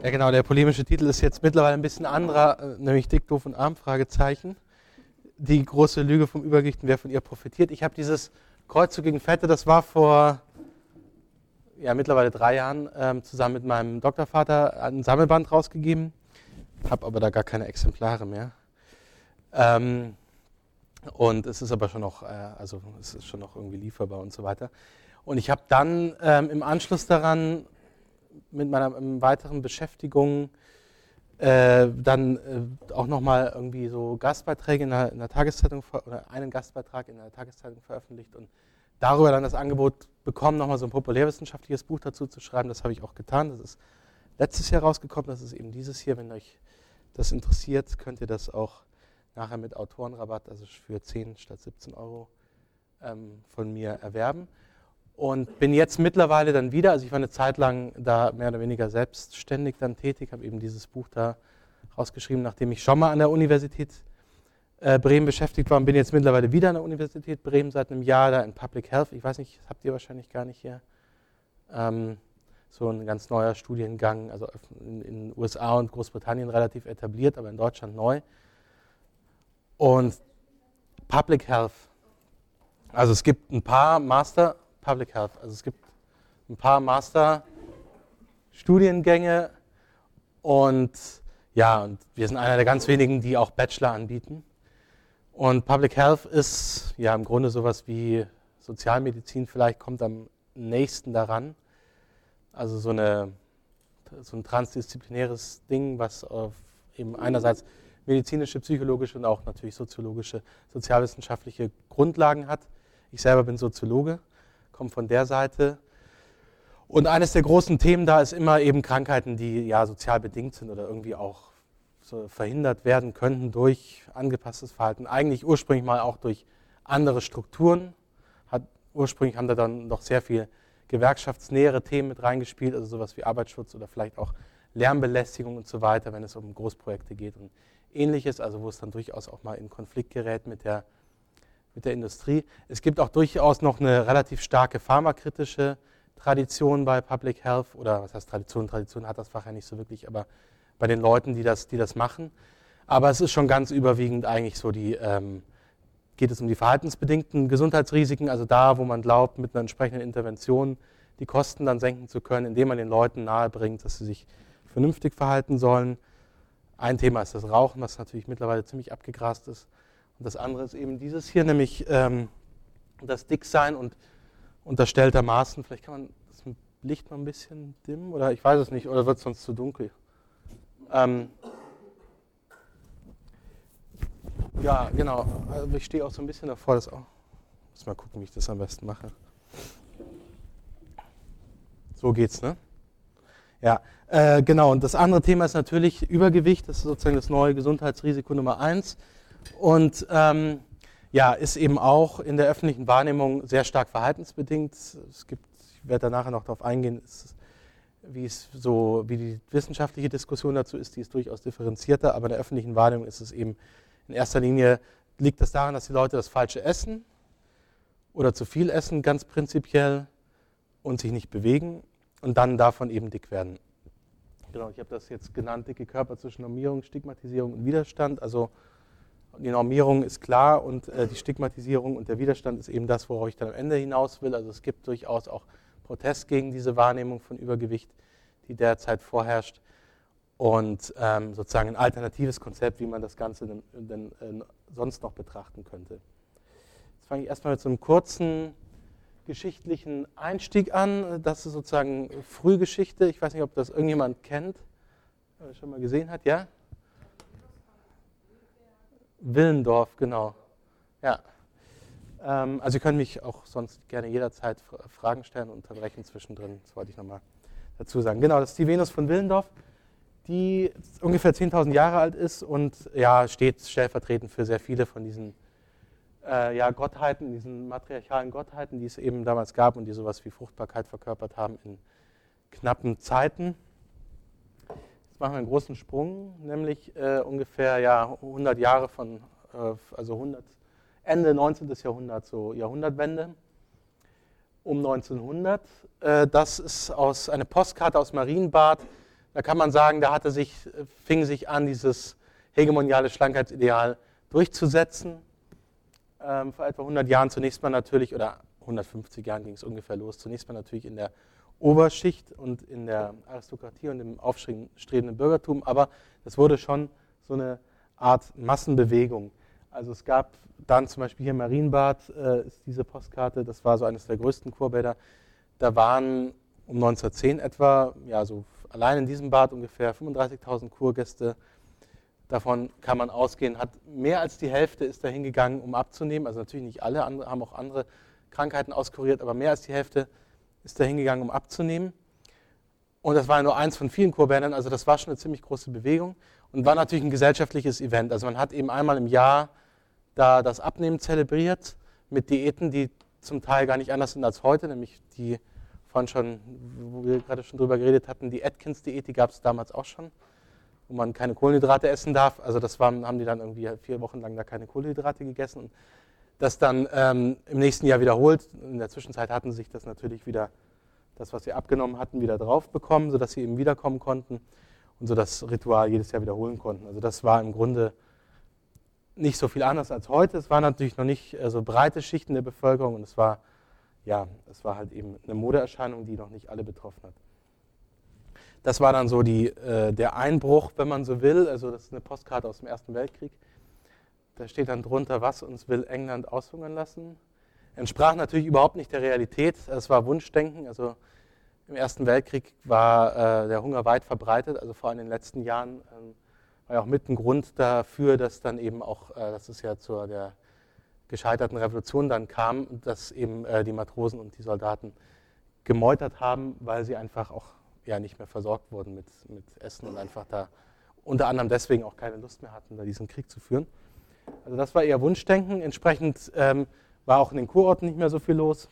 Ja genau, der polemische Titel ist jetzt mittlerweile ein bisschen anderer, nämlich Dick, doof und arm, Fragezeichen. Die große Lüge vom Übergewicht und wer von ihr profitiert. Ich habe dieses Kreuzzug gegen Fette, das war vor mittlerweile 3 Jahren zusammen mit meinem Doktorvater ein Sammelband rausgegeben, habe aber da gar keine Exemplare mehr. Und es ist aber schon noch, es ist schon noch irgendwie lieferbar und so weiter. Und ich habe dann im Anschluss daran mit meiner weiteren Beschäftigung dann auch nochmal irgendwie so Gastbeiträge in der Tageszeitung oder einen Gastbeitrag in der Tageszeitung veröffentlicht und darüber dann das Angebot bekommen, nochmal so ein populärwissenschaftliches Buch dazu zu schreiben. Das habe ich auch getan. Das ist letztes Jahr rausgekommen. Das ist eben dieses hier. Wenn euch das interessiert, könnt ihr das auch nachher mit Autorenrabatt, also für 10 statt 17 Euro, von mir erwerben. Und bin jetzt mittlerweile dann wieder, also ich war eine Zeit lang da mehr oder weniger selbstständig dann tätig, habe eben dieses Buch da rausgeschrieben, nachdem ich schon mal an der Universität Bremen beschäftigt war und bin jetzt mittlerweile wieder an der Universität Bremen seit einem Jahr da in Public Health. Ich weiß nicht, das habt ihr wahrscheinlich gar nicht hier. So ein ganz neuer Studiengang, also in den USA und Großbritannien relativ etabliert, aber in Deutschland neu. Und Public Health, also es gibt ein paar Public Health, also es gibt ein paar Master-Studiengänge und und wir sind einer der ganz wenigen, die auch Bachelor anbieten. Und Public Health ist ja im Grunde sowas wie Sozialmedizin, vielleicht kommt am nächsten daran. Also so ein transdisziplinäres Ding, was auf eben einerseits medizinische, psychologische und auch natürlich soziologische, sozialwissenschaftliche Grundlagen hat. Ich selber bin Soziologe, komme von der Seite. Und eines der großen Themen da ist immer eben Krankheiten, die ja sozial bedingt sind oder irgendwie auch so verhindert werden könnten durch angepasstes Verhalten. Eigentlich ursprünglich mal auch durch andere Strukturen. Ursprünglich haben da dann noch sehr viel gewerkschaftsnähere Themen mit reingespielt, also sowas wie Arbeitsschutz oder vielleicht auch Lärmbelästigung und so weiter, wenn es um Großprojekte geht und Ähnliches, also wo es dann durchaus auch mal in Konflikt gerät mit der Industrie. Es gibt auch durchaus noch eine relativ starke pharmakritische Tradition bei Public Health, oder was heißt Tradition? Tradition hat das Fach ja nicht so wirklich, aber bei den Leuten, die das machen. Aber es ist schon ganz überwiegend eigentlich so geht es um die verhaltensbedingten Gesundheitsrisiken, also da, wo man glaubt, mit einer entsprechenden Intervention die Kosten dann senken zu können, indem man den Leuten nahebringt, dass sie sich vernünftig verhalten sollen. Ein Thema ist das Rauchen, was natürlich mittlerweile ziemlich abgegrast ist. Und das andere ist eben dieses hier, nämlich das Dicksein und unterstelltermaßen, vielleicht kann man das Licht mal ein bisschen dimmen, oder ich weiß es nicht, oder wird es sonst zu dunkel? Ja, genau. Also ich stehe auch so ein bisschen davor, das auch. Muss mal gucken, wie ich das am besten mache. So geht's, ne? Ja, genau. Und das andere Thema ist natürlich Übergewicht. Das ist sozusagen das neue Gesundheitsrisiko Nummer 1. Und ist eben auch in der öffentlichen Wahrnehmung sehr stark verhaltensbedingt. Ich werde da nachher noch darauf eingehen, wie die wissenschaftliche Diskussion dazu ist. Die ist durchaus differenzierter, aber in der öffentlichen Wahrnehmung ist es eben in erster Linie, liegt das daran, dass die Leute das Falsche essen oder zu viel essen, ganz prinzipiell, und sich nicht bewegen und dann davon eben dick werden. Genau, ich habe das jetzt genannt, dicke Körper zwischen Normierung, Stigmatisierung und Widerstand. Also die Normierung ist klar und die Stigmatisierung und der Widerstand ist eben das, worauf ich dann am Ende hinaus will. Also es gibt durchaus auch Protest gegen diese Wahrnehmung von Übergewicht, die derzeit vorherrscht. Und sozusagen ein alternatives Konzept, wie man das Ganze denn sonst noch betrachten könnte. Jetzt fange ich erstmal mit so einem kurzen geschichtlichen Einstieg an. Das ist sozusagen Frühgeschichte. Ich weiß nicht, ob das irgendjemand kennt, schon mal gesehen hat, ja? Willendorf, genau. Ja. Also ihr könnt mich auch sonst gerne jederzeit Fragen stellen und unterbrechen zwischendrin. Das wollte ich nochmal dazu sagen. Genau, das ist die Venus von Willendorf, die ungefähr 10.000 Jahre alt ist und steht stellvertretend für sehr viele von diesen Gottheiten, diesen matriarchalen Gottheiten, die es eben damals gab und die sowas wie Fruchtbarkeit verkörpert haben in knappen Zeiten. Jetzt machen wir einen großen Sprung, nämlich ungefähr 100 Jahre von, Ende 19. Jahrhundert, so Jahrhundertwende, um 1900. Das ist eine Postkarte aus Marienbad Da kann man sagen, da fing sich an, dieses hegemoniale Schlankheitsideal durchzusetzen. Vor etwa 100 Jahren zunächst mal natürlich, oder 150 Jahren ging es ungefähr los, zunächst mal natürlich in der Oberschicht und in der Aristokratie und im aufstrebenden Bürgertum, aber das wurde schon so eine Art Massenbewegung. Also es gab dann zum Beispiel hier Marienbad, ist diese Postkarte, das war so eines der größten Kurbäder. Da waren um 1910 etwa, ja so allein in diesem Bad ungefähr 35.000 Kurgäste. Davon kann man ausgehen, hat mehr als die Hälfte ist da hingegangen, um abzunehmen. Also natürlich nicht alle, haben auch andere Krankheiten auskuriert, aber mehr als die Hälfte ist da hingegangen, um abzunehmen. Und das war ja nur eins von vielen Kurbädern, also das war schon eine ziemlich große Bewegung und war natürlich ein gesellschaftliches Event. Also man hat eben einmal im Jahr da das Abnehmen zelebriert mit Diäten, die zum Teil gar nicht anders sind als heute, nämlich die vorhin schon, wo wir gerade schon drüber geredet hatten, die Atkins-Diät, die gab es damals auch schon, wo man keine Kohlenhydrate essen darf. Also haben die dann irgendwie 4 Wochen lang da keine Kohlenhydrate gegessen und das dann im nächsten Jahr wiederholt. In der Zwischenzeit hatten sie sich das natürlich wieder, das, was sie abgenommen hatten, wieder drauf bekommen, sodass sie eben wiederkommen konnten und so das Ritual jedes Jahr wiederholen konnten. Also das war im Grunde nicht so viel anders als heute. Es waren natürlich noch nicht so breite Schichten der Bevölkerung und es war halt eben eine Modeerscheinung, die noch nicht alle betroffen hat. Das war dann so der Einbruch, wenn man so will. Also das ist eine Postkarte aus dem Ersten Weltkrieg. Da steht dann drunter, was uns will England aushungern lassen. Entsprach natürlich überhaupt nicht der Realität. Es war Wunschdenken. Also im Ersten Weltkrieg war der Hunger weit verbreitet. Also vor allem in den letzten Jahren war ja auch mit ein Grund dafür, dass dann eben auch, dass es ja zur der gescheiterten Revolution dann kam, dass eben die Matrosen und die Soldaten gemeutert haben, weil sie einfach auch ja nicht mehr versorgt wurden mit Essen und einfach da unter anderem deswegen auch keine Lust mehr hatten, da diesen Krieg zu führen. Also das war eher Wunschdenken. Entsprechend war auch in den Kurorten nicht mehr so viel los.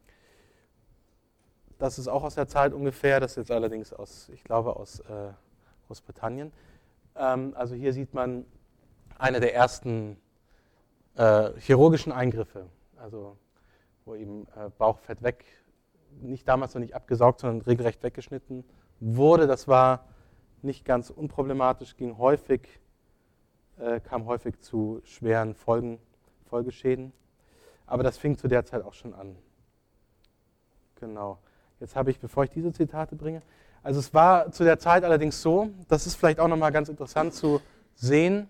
Das ist auch aus der Zeit ungefähr, das ist jetzt allerdings aus Großbritannien. Also hier sieht man eine der ersten chirurgischen Eingriffe, also wo eben Bauchfett damals noch nicht abgesaugt, sondern regelrecht weggeschnitten wurde. Das war nicht ganz unproblematisch, kam häufig zu schweren Folgeschäden. Aber das fing zu der Zeit auch schon an. Genau. Jetzt habe ich, bevor ich diese Zitate bringe, also es war zu der Zeit allerdings so, das ist vielleicht auch nochmal ganz interessant zu sehen,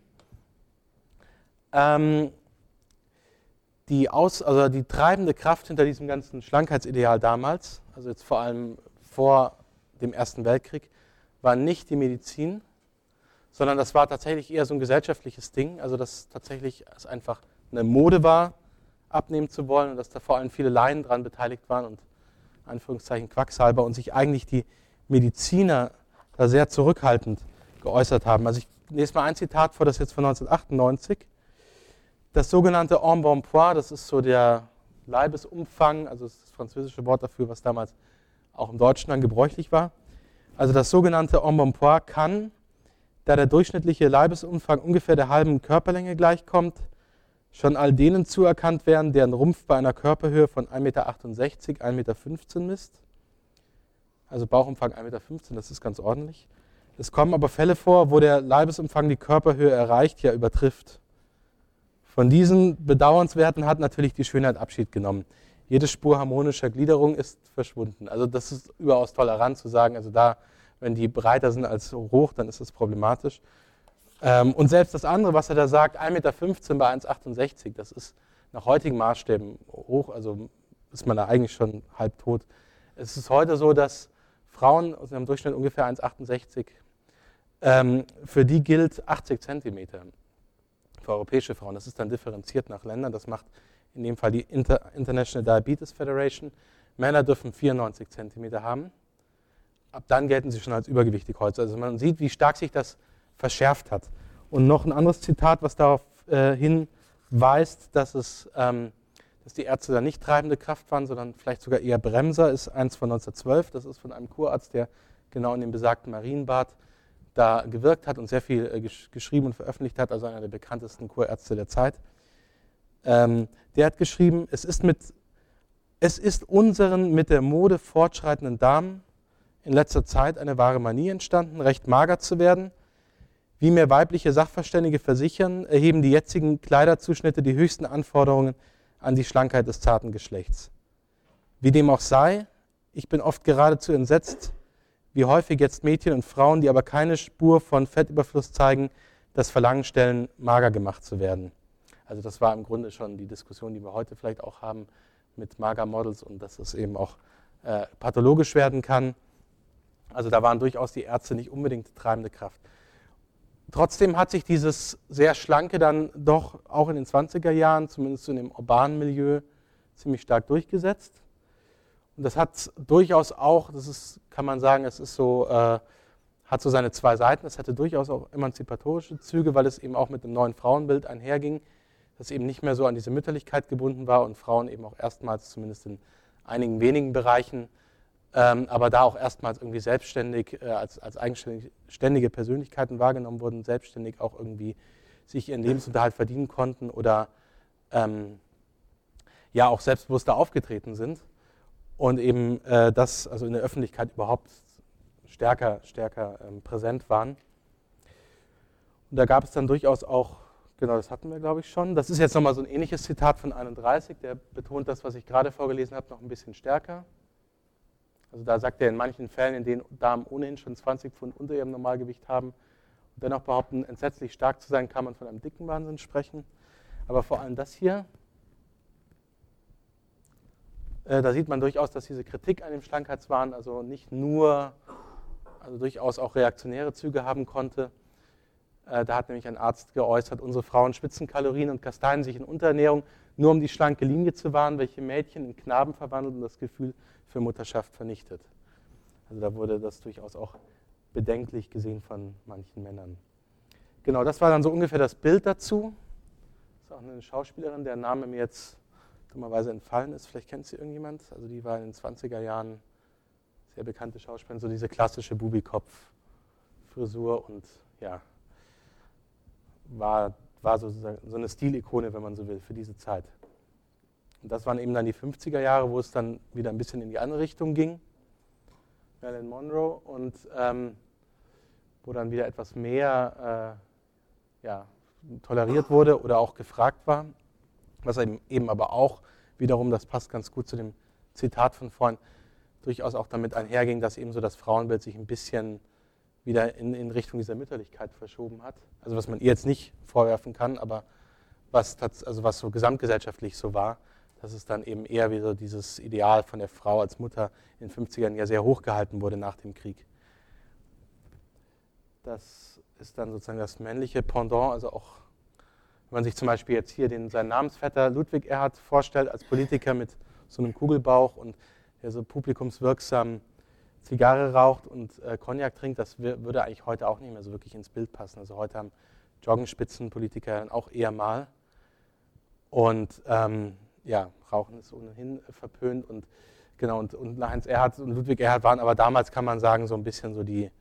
die treibende Kraft hinter diesem ganzen Schlankheitsideal damals, also jetzt vor allem vor dem Ersten Weltkrieg, war nicht die Medizin, sondern das war tatsächlich eher so ein gesellschaftliches Ding, also dass tatsächlich es einfach eine Mode war, abnehmen zu wollen und dass da vor allem viele Laien dran beteiligt waren und Anführungszeichen Quacksalber und sich eigentlich die Mediziner da sehr zurückhaltend geäußert haben. Also ich lese mal ein Zitat vor, das ist jetzt von 1998. Das sogenannte Embonpoint, das ist so der Leibesumfang, also das ist das französische Wort dafür, was damals auch im Deutschen dann gebräuchlich war. Also das sogenannte Embonpoint kann, da der durchschnittliche Leibesumfang ungefähr der halben Körperlänge gleichkommt, schon all denen zuerkannt werden, deren Rumpf bei einer Körperhöhe von 1,68 Meter, 1,15 Meter misst. Also Bauchumfang 1,15 Meter, das ist ganz ordentlich. Es kommen aber Fälle vor, wo der Leibesumfang die Körperhöhe erreicht, ja übertrifft. Von diesen Bedauernswerten hat natürlich die Schönheit Abschied genommen. Jede Spur harmonischer Gliederung ist verschwunden. Also das ist überaus tolerant zu sagen, also da, wenn die breiter sind als hoch, dann ist das problematisch. Und selbst das andere, was er da sagt, 1,15 Meter bei 1,68 Meter, das ist nach heutigen Maßstäben hoch, also ist man da eigentlich schon halb tot. Es ist heute so, dass Frauen aus einem Durchschnitt ungefähr 1,68 für die gilt 80 Zentimeter für europäische Frauen. Das ist dann differenziert nach Ländern. Das macht in dem Fall die International Diabetes Federation. Männer dürfen 94 Zentimeter haben. Ab dann gelten sie schon als übergewichtig heute. Also man sieht, wie stark sich das verschärft hat. Und noch ein anderes Zitat, was darauf hinweist, dass die Ärzte da nicht treibende Kraft waren, sondern vielleicht sogar eher Bremser, ist eins von 1912. Das ist von einem Kurarzt, der genau in dem besagten Marienbad da gewirkt hat und sehr viel geschrieben und veröffentlicht hat, also einer der bekanntesten Kurärzte der Zeit. Der hat geschrieben, es ist unseren mit der Mode fortschreitenden Damen in letzter Zeit eine wahre Manie entstanden, recht mager zu werden. Wie mir weibliche Sachverständige versichern, erheben die jetzigen Kleiderzuschnitte die höchsten Anforderungen an die Schlankheit des zarten Geschlechts. Wie dem auch sei, ich bin oft geradezu entsetzt, wie häufig jetzt Mädchen und Frauen, die aber keine Spur von Fettüberfluss zeigen, das Verlangen stellen, mager gemacht zu werden. Also das war im Grunde schon die Diskussion, die wir heute vielleicht auch haben mit Magermodels und dass es eben auch pathologisch werden kann. Also da waren durchaus die Ärzte nicht unbedingt die treibende Kraft. Trotzdem hat sich dieses sehr schlanke dann doch auch in den 20er Jahren, zumindest in dem urbanen Milieu, ziemlich stark durchgesetzt. Und das hat durchaus auch, das ist, kann man sagen, es ist so, hat so seine zwei Seiten. Es hatte durchaus auch emanzipatorische Züge, weil es eben auch mit dem neuen Frauenbild einherging, das eben nicht mehr so an diese Mütterlichkeit gebunden war und Frauen eben auch erstmals, zumindest in einigen wenigen Bereichen, aber da auch erstmals irgendwie selbstständig, als eigenständige Persönlichkeiten wahrgenommen wurden, selbstständig auch irgendwie sich ihren Lebensunterhalt verdienen konnten oder ja auch selbstbewusster aufgetreten sind und eben das also in der Öffentlichkeit überhaupt stärker präsent waren. Und da gab es dann durchaus auch, genau, das hatten wir glaube ich schon, das ist jetzt nochmal so ein ähnliches Zitat von 31, der betont das, was ich gerade vorgelesen habe, noch ein bisschen stärker. Also da sagt er in manchen Fällen, in denen Damen ohnehin schon 20 Pfund unter ihrem Normalgewicht haben und dennoch behaupten, entsetzlich stark zu sein, kann man von einem dicken Wahnsinn sprechen. Aber vor allem das hier, da sieht man durchaus, dass diese Kritik an dem Schlankheitswahn also nicht nur, also durchaus auch reaktionäre Züge haben konnte. Da hat nämlich ein Arzt geäußert, unsere Frauen schwitzen Kalorien und kasteien sich in Unterernährung, nur um die schlanke Linie zu wahren, welche Mädchen in Knaben verwandelt und das Gefühl für Mutterschaft vernichtet. Also da wurde das durchaus auch bedenklich gesehen von manchen Männern. Genau, das war dann so ungefähr das Bild dazu. Das ist auch eine Schauspielerin, deren Name mir jetzt dummerweise entfallen ist. Vielleicht kennt sie irgendjemand. Also die war in den 20er Jahren sehr bekannte Schauspielerin, so diese klassische Bubikopf-Frisur und ja, war sozusagen so eine Stilikone, wenn man so will, für diese Zeit. Und das waren eben dann die 50er Jahre, wo es dann wieder ein bisschen in die andere Richtung ging, Marilyn Monroe, und wo dann wieder etwas mehr toleriert wurde oder auch gefragt war, was eben aber auch wiederum, das passt ganz gut zu dem Zitat von vorhin, durchaus auch damit einherging, dass eben so das Frauenbild sich ein bisschen wieder in Richtung dieser Mütterlichkeit verschoben hat. Also was man ihr jetzt nicht vorwerfen kann, aber was so gesamtgesellschaftlich so war, dass es dann eben eher wieder dieses Ideal von der Frau als Mutter in den 50ern ja sehr hoch gehalten wurde nach dem Krieg. Das ist dann sozusagen das männliche Pendant, also auch, wenn man sich zum Beispiel jetzt hier seinen Namensvetter Ludwig Erhard vorstellt als Politiker mit so einem Kugelbauch und der so publikumswirksam Zigarre raucht und Cognac trinkt, das würde eigentlich heute auch nicht mehr so wirklich ins Bild passen. Also heute haben Joggenspitzenpolitiker dann auch eher mal. Und Rauchen ist ohnehin verpönt. Und genau, und Heinz Erhardt und Ludwig Erhard waren aber damals, kann man sagen, so ein bisschen so die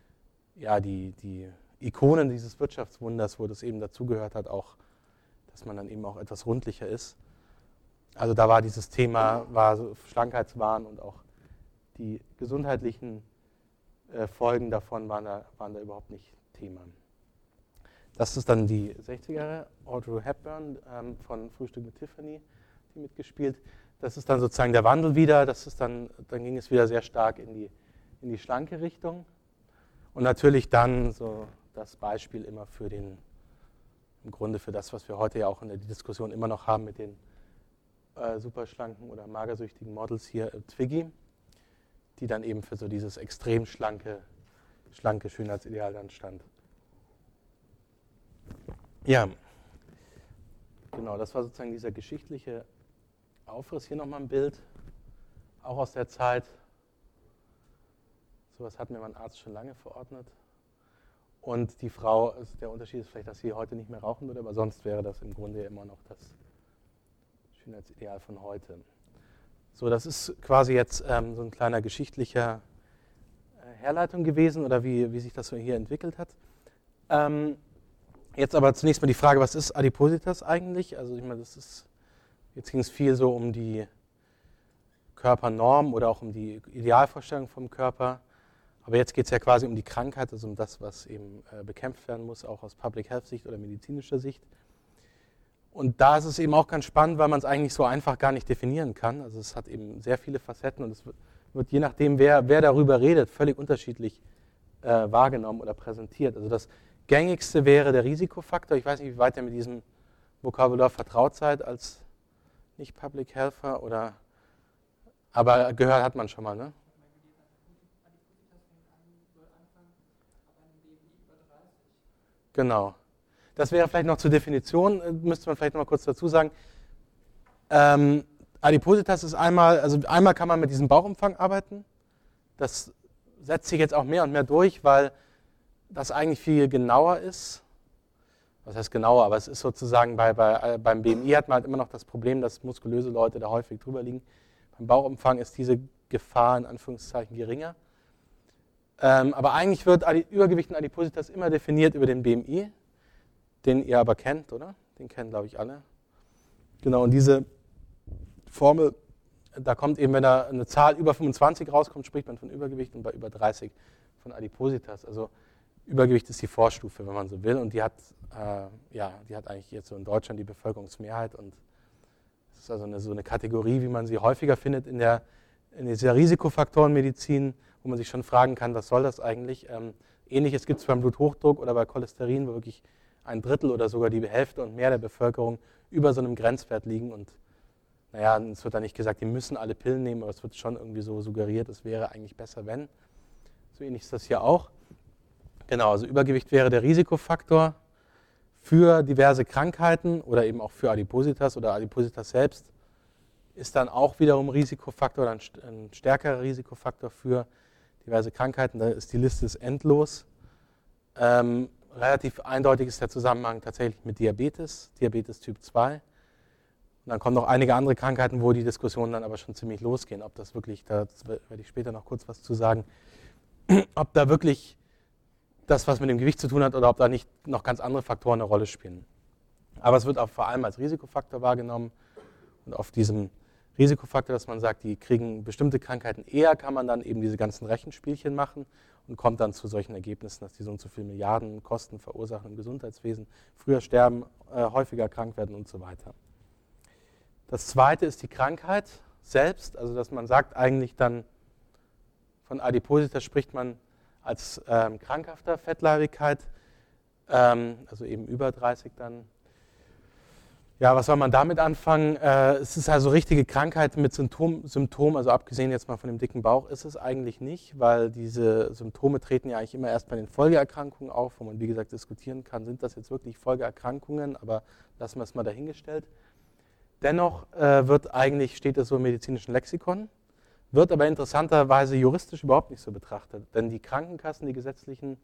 Ikonen dieses Wirtschaftswunders, wo das eben dazugehört hat, auch, dass man dann eben auch etwas rundlicher ist. Also da war dieses Thema, war so Schlankheitswahn und auch die gesundheitlichen Folgen davon waren da überhaupt nicht Thema. Das ist dann die 60er, Audrey Hepburn von Frühstück mit Tiffany, die mitgespielt. Das ist dann sozusagen der Wandel wieder, dann ging es wieder sehr stark in die schlanke Richtung. Und natürlich dann so das Beispiel immer im Grunde für das, was wir heute ja auch in der Diskussion immer noch haben mit den superschlanken oder magersüchtigen Models hier, Twiggy, die dann eben für so dieses extrem schlanke Schönheitsideal dann stand. Ja, genau, das war sozusagen dieser geschichtliche Aufriss. Hier nochmal ein Bild, auch aus der Zeit. Sowas hat mir mein Arzt schon lange verordnet. Und die Frau, der Unterschied ist vielleicht, dass sie heute nicht mehr rauchen würde, aber sonst wäre das im Grunde ja immer noch das Schönheitsideal von heute. So, das ist quasi jetzt so ein kleiner geschichtlicher Herleitung gewesen oder wie sich das so hier entwickelt hat. Jetzt aber zunächst mal die Frage, was ist Adipositas eigentlich? Also ich meine, jetzt ging es viel so um die Körpernorm oder auch um die Idealvorstellung vom Körper. Aber jetzt geht es ja quasi um die Krankheit, also um das, was eben bekämpft werden muss, auch aus Public Health Sicht oder medizinischer Sicht. Und da ist es eben auch ganz spannend, weil man es eigentlich so einfach gar nicht definieren kann. Also es hat eben sehr viele Facetten und es wird je nachdem, wer darüber redet, völlig unterschiedlich wahrgenommen oder präsentiert. Also das gängigste wäre der Risikofaktor. Ich weiß nicht, wie weit ihr mit diesem Vokabular vertraut seid als Nicht-Public Healther, aber gehört hat man schon mal, ne? Genau. Das wäre vielleicht noch zur Definition, müsste man vielleicht noch mal kurz dazu sagen. Adipositas ist einmal kann man mit diesem Bauchumfang arbeiten. Das setzt sich jetzt auch mehr und mehr durch, weil das eigentlich viel genauer ist. Was heißt genauer, aber es ist sozusagen beim BMI hat man halt immer noch das Problem, dass muskulöse Leute da häufig drüber liegen. Beim Bauchumfang ist diese Gefahr in Anführungszeichen geringer. Aber eigentlich wird Übergewicht und Adipositas immer definiert über den BMI, den ihr aber kennt, oder? Den kennen, glaube ich, alle. Genau, und diese Formel, da kommt eben, wenn da eine Zahl über 25 rauskommt, spricht man von Übergewicht und bei über 30 von Adipositas. Also Übergewicht ist die Vorstufe, wenn man so will, und die hat eigentlich jetzt so in Deutschland die Bevölkerungsmehrheit und es ist also so eine Kategorie, wie man sie häufiger findet in dieser Risikofaktorenmedizin, wo man sich schon fragen kann, was soll das eigentlich? Ähnliches gibt es beim Bluthochdruck oder bei Cholesterin, wo wirklich 1/3 oder sogar die Hälfte und mehr der Bevölkerung über so einem Grenzwert liegen. Und naja, es wird da nicht gesagt, die müssen alle Pillen nehmen, aber es wird schon irgendwie so suggeriert, es wäre eigentlich besser, wenn. So ähnlich ist das hier auch. Genau, also Übergewicht wäre der Risikofaktor für diverse Krankheiten oder eben auch für Adipositas oder Adipositas selbst. Ist dann auch wiederum Risikofaktor oder ein stärkerer Risikofaktor für diverse Krankheiten. Da ist die Liste endlos. Relativ eindeutig ist der Zusammenhang tatsächlich mit Diabetes Typ 2. Und dann kommen noch einige andere Krankheiten, wo die Diskussionen dann aber schon ziemlich losgehen, ob das wirklich, da werde ich später noch kurz was zu sagen, ob da wirklich das, was mit dem Gewicht zu tun hat, oder ob da nicht noch ganz andere Faktoren eine Rolle spielen. Aber es wird auch vor allem als Risikofaktor wahrgenommen und auf diesem Risikofaktor, dass man sagt, die kriegen bestimmte Krankheiten eher, kann man dann eben diese ganzen Rechenspielchen machen und kommt dann zu solchen Ergebnissen, dass die so und so viele Milliarden Kosten verursachen im Gesundheitswesen, früher sterben, häufiger krank werden und so weiter. Das zweite ist die Krankheit selbst, also dass man sagt eigentlich dann, von Adipositas spricht man als krankhafter Fettleibigkeit, also eben über 30 dann. Ja, was soll man damit anfangen? Es ist also richtige Krankheit mit Symptomen, also abgesehen jetzt mal von dem dicken Bauch, ist es eigentlich nicht, weil diese Symptome treten ja eigentlich immer erst bei den Folgeerkrankungen auf, wo man wie gesagt diskutieren kann, sind das jetzt wirklich Folgeerkrankungen, aber lassen wir es mal dahingestellt. Dennoch steht es so im medizinischen Lexikon, wird aber interessanterweise juristisch überhaupt nicht so betrachtet, denn die Krankenkassen, die gesetzlichen,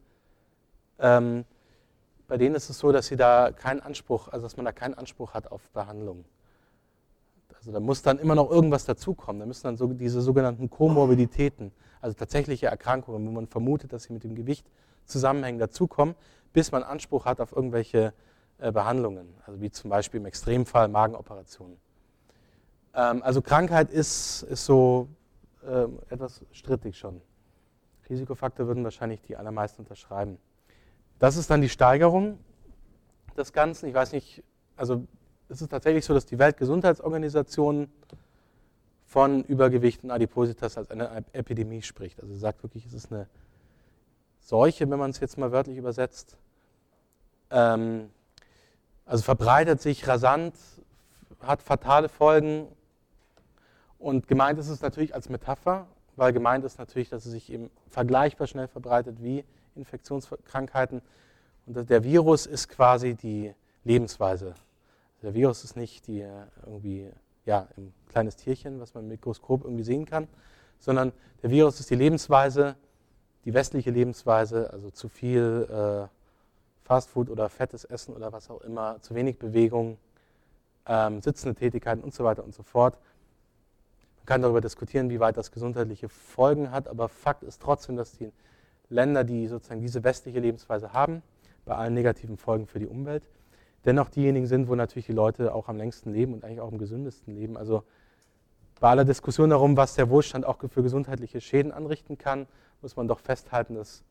bei denen ist es so, dass sie da keinen Anspruch, also dass man da keinen Anspruch hat auf Behandlung. Also da muss dann immer noch irgendwas dazukommen. Da müssen dann diese sogenannten Komorbiditäten, also tatsächliche Erkrankungen, wo man vermutet, dass sie mit dem Gewicht zusammenhängen, dazukommen, bis man Anspruch hat auf irgendwelche Behandlungen, also wie zum Beispiel im Extremfall Magenoperationen. Also Krankheit ist so etwas strittig schon. Risikofaktor würden wahrscheinlich die allermeisten unterschreiben. Das ist dann die Steigerung des Ganzen. Ich weiß nicht, also es ist tatsächlich so, dass die Weltgesundheitsorganisation von Übergewicht und Adipositas als eine Epidemie spricht. Also sie sagt wirklich, es ist eine Seuche, wenn man es jetzt mal wörtlich übersetzt. Also verbreitet sich rasant, hat fatale Folgen. Und gemeint ist es natürlich als Metapher, weil gemeint ist natürlich, dass es sich eben vergleichbar schnell verbreitet wie Infektionskrankheiten. Und der Virus ist quasi die Lebensweise. Der Virus ist nicht irgendwie ein kleines Tierchen, was man im Mikroskop irgendwie sehen kann, sondern der Virus ist die Lebensweise, die westliche Lebensweise, also zu viel Fastfood oder fettes Essen oder was auch immer, zu wenig Bewegung, sitzende Tätigkeiten und so weiter und so fort. Man kann darüber diskutieren, wie weit das gesundheitliche Folgen hat, aber Fakt ist trotzdem, dass die Länder, die sozusagen diese westliche Lebensweise haben, bei allen negativen Folgen für die Umwelt, dennoch diejenigen sind, wo natürlich die Leute auch am längsten leben und eigentlich auch am gesündesten leben. Also bei aller Diskussion darum, was der Wohlstand auch für gesundheitliche Schäden anrichten kann, muss man doch festhalten, dass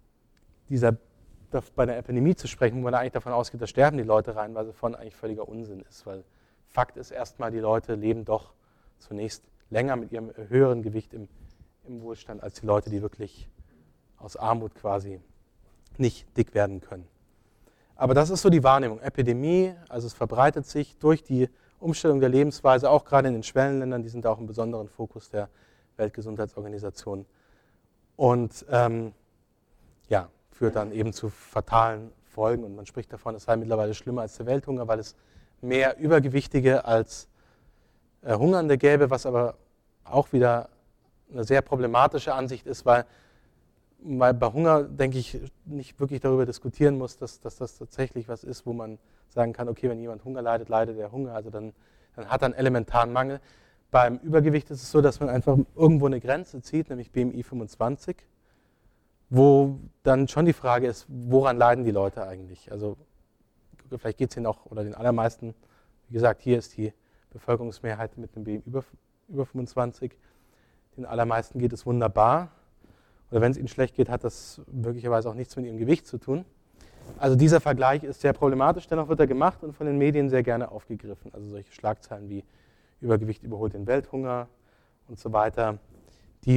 bei einer Epidemie zu sprechen, wo man eigentlich davon ausgeht, da sterben die Leute reihenweise von, eigentlich völliger Unsinn ist, weil Fakt ist erstmal, die Leute leben doch zunächst länger mit ihrem höheren Gewicht im Wohlstand als die Leute, die wirklich aus Armut quasi nicht dick werden können. Aber das ist so die Wahrnehmung. Epidemie, also es verbreitet sich durch die Umstellung der Lebensweise, auch gerade in den Schwellenländern, die sind da auch im besonderen Fokus der Weltgesundheitsorganisation. Und führt dann eben zu fatalen Folgen. Und man spricht davon, es sei mittlerweile schlimmer als der Welthunger, weil es mehr Übergewichtige als Hungernde gäbe, was aber auch wieder eine sehr problematische Ansicht ist, weil bei Hunger, denke ich, nicht wirklich darüber diskutieren muss, dass das tatsächlich was ist, wo man sagen kann, okay, wenn jemand Hunger leidet, leidet er Hunger, also dann hat er einen elementaren Mangel. Beim Übergewicht ist es so, dass man einfach irgendwo eine Grenze zieht, nämlich BMI 25, wo dann schon die Frage ist, woran leiden die Leute eigentlich? Also vielleicht geht es ihnen auch, oder den allermeisten, wie gesagt, hier ist die Bevölkerungsmehrheit mit einem BMI über 25, den allermeisten geht es wunderbar. Oder wenn es ihnen schlecht geht, hat das möglicherweise auch nichts mit ihrem Gewicht zu tun. Also dieser Vergleich ist sehr problematisch, dennoch wird er gemacht und von den Medien sehr gerne aufgegriffen. Also solche Schlagzeilen wie Übergewicht überholt den Welthunger und so weiter, die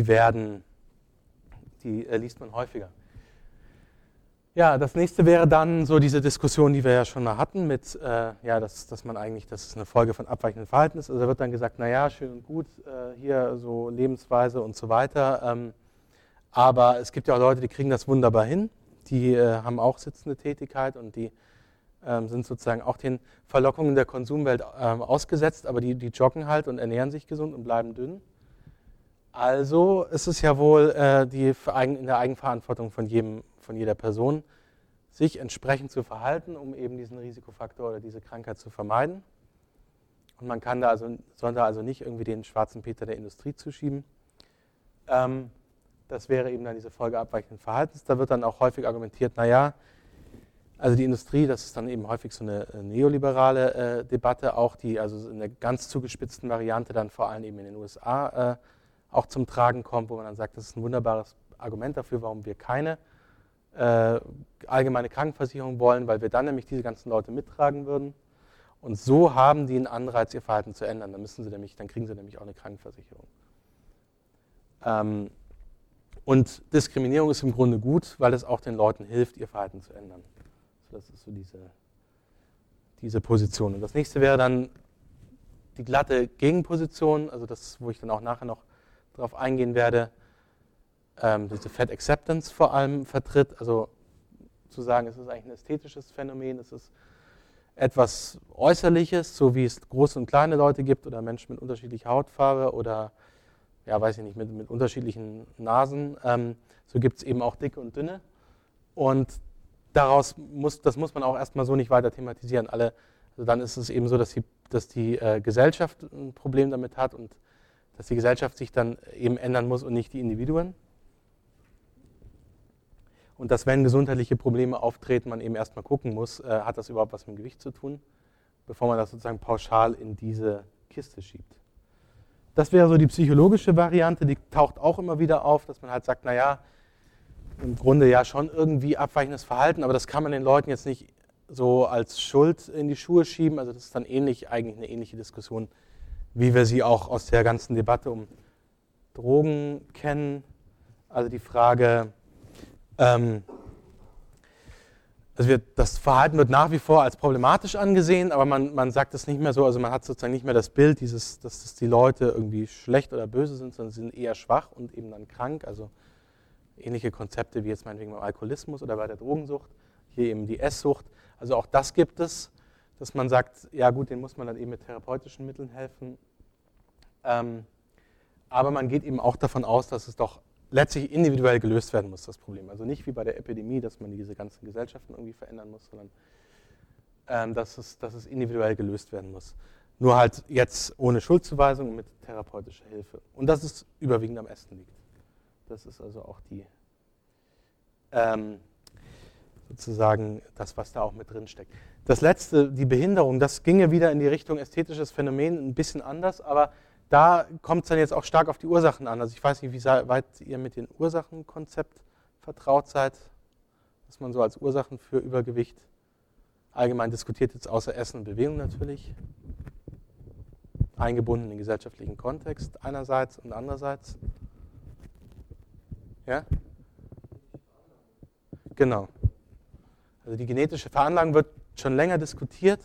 liest man häufiger. Ja, das nächste wäre dann so diese Diskussion, die wir ja schon mal hatten, mit, dass es eine Folge von abweichenden Verhalten ist. Also da wird dann gesagt, naja, schön und gut, hier so Lebensweise und so weiter. Aber es gibt ja auch Leute, die kriegen das wunderbar hin. Die haben auch sitzende Tätigkeit und die sind sozusagen auch den Verlockungen der Konsumwelt ausgesetzt, aber die joggen halt und ernähren sich gesund und bleiben dünn. Also ist es ja wohl in der Eigenverantwortung von jeder Person, sich entsprechend zu verhalten, um eben diesen Risikofaktor oder diese Krankheit zu vermeiden. Und man soll da also nicht irgendwie den schwarzen Peter der Industrie zuschieben. Das wäre eben dann diese Folge abweichenden Verhaltens. Da wird dann auch häufig argumentiert, naja, also die Industrie, das ist dann eben häufig so eine neoliberale Debatte, auch die also in der ganz zugespitzten Variante dann vor allem eben in den USA auch zum Tragen kommt, wo man dann sagt, das ist ein wunderbares Argument dafür, warum wir keine allgemeine Krankenversicherung wollen, weil wir dann nämlich diese ganzen Leute mittragen würden. Und so haben die einen Anreiz, ihr Verhalten zu ändern. Dann kriegen sie nämlich auch eine Krankenversicherung. Und Diskriminierung ist im Grunde gut, weil es auch den Leuten hilft, ihr Verhalten zu ändern. Also das ist so diese Position. Und das nächste wäre dann die glatte Gegenposition, also das, wo ich dann auch nachher noch darauf eingehen werde, diese Fat Acceptance vor allem vertritt, also zu sagen, es ist eigentlich ein ästhetisches Phänomen, es ist etwas Äußerliches, so wie es große und kleine Leute gibt oder Menschen mit unterschiedlicher Hautfarbe oder, ja, weiß ich nicht, mit unterschiedlichen Nasen. So gibt es eben auch dicke und dünne. Und das muss man auch erstmal so nicht weiter thematisieren. Also dann ist es eben so, dass die Gesellschaft ein Problem damit hat und dass die Gesellschaft sich dann eben ändern muss und nicht die Individuen. Und dass, wenn gesundheitliche Probleme auftreten, man eben erstmal gucken muss, hat das überhaupt was mit dem Gewicht zu tun, bevor man das sozusagen pauschal in diese Kiste schiebt. Das wäre so die psychologische Variante, die taucht auch immer wieder auf, dass man halt sagt, naja, im Grunde ja schon irgendwie abweichendes Verhalten, aber das kann man den Leuten jetzt nicht so als Schuld in die Schuhe schieben. Also das ist dann eigentlich eine ähnliche Diskussion, wie wir sie auch aus der ganzen Debatte um Drogen kennen. Also die Frage, das Verhalten wird nach wie vor als problematisch angesehen, aber man sagt es nicht mehr so, also man hat sozusagen nicht mehr das Bild, dass die Leute irgendwie schlecht oder böse sind, sondern sie sind eher schwach und eben dann krank, also ähnliche Konzepte wie jetzt meinetwegen beim Alkoholismus oder bei der Drogensucht, hier eben die Esssucht, also auch das gibt es, dass man sagt, ja gut, denen muss man dann eben mit therapeutischen Mitteln helfen, aber man geht eben auch davon aus, dass es doch letztlich individuell gelöst werden muss, das Problem. Also nicht wie bei der Epidemie, dass man diese ganzen Gesellschaften irgendwie verändern muss, sondern dass es individuell gelöst werden muss. Nur halt jetzt ohne Schuldzuweisung und mit therapeutischer Hilfe. Und dass es überwiegend am Essen liegt. Das ist also auch sozusagen das, was da auch mit drin steckt. Das letzte, die Behinderung, das ginge wieder in die Richtung ästhetisches Phänomen, ein bisschen anders, aber da kommt es dann jetzt auch stark auf die Ursachen an. Also ich weiß nicht, wie weit ihr mit dem Ursachenkonzept vertraut seid, dass man so als Ursachen für Übergewicht allgemein diskutiert, jetzt außer Essen und Bewegung natürlich, eingebunden in den gesellschaftlichen Kontext einerseits und andererseits. Ja? Genau. Also die genetische Veranlagung wird schon länger diskutiert.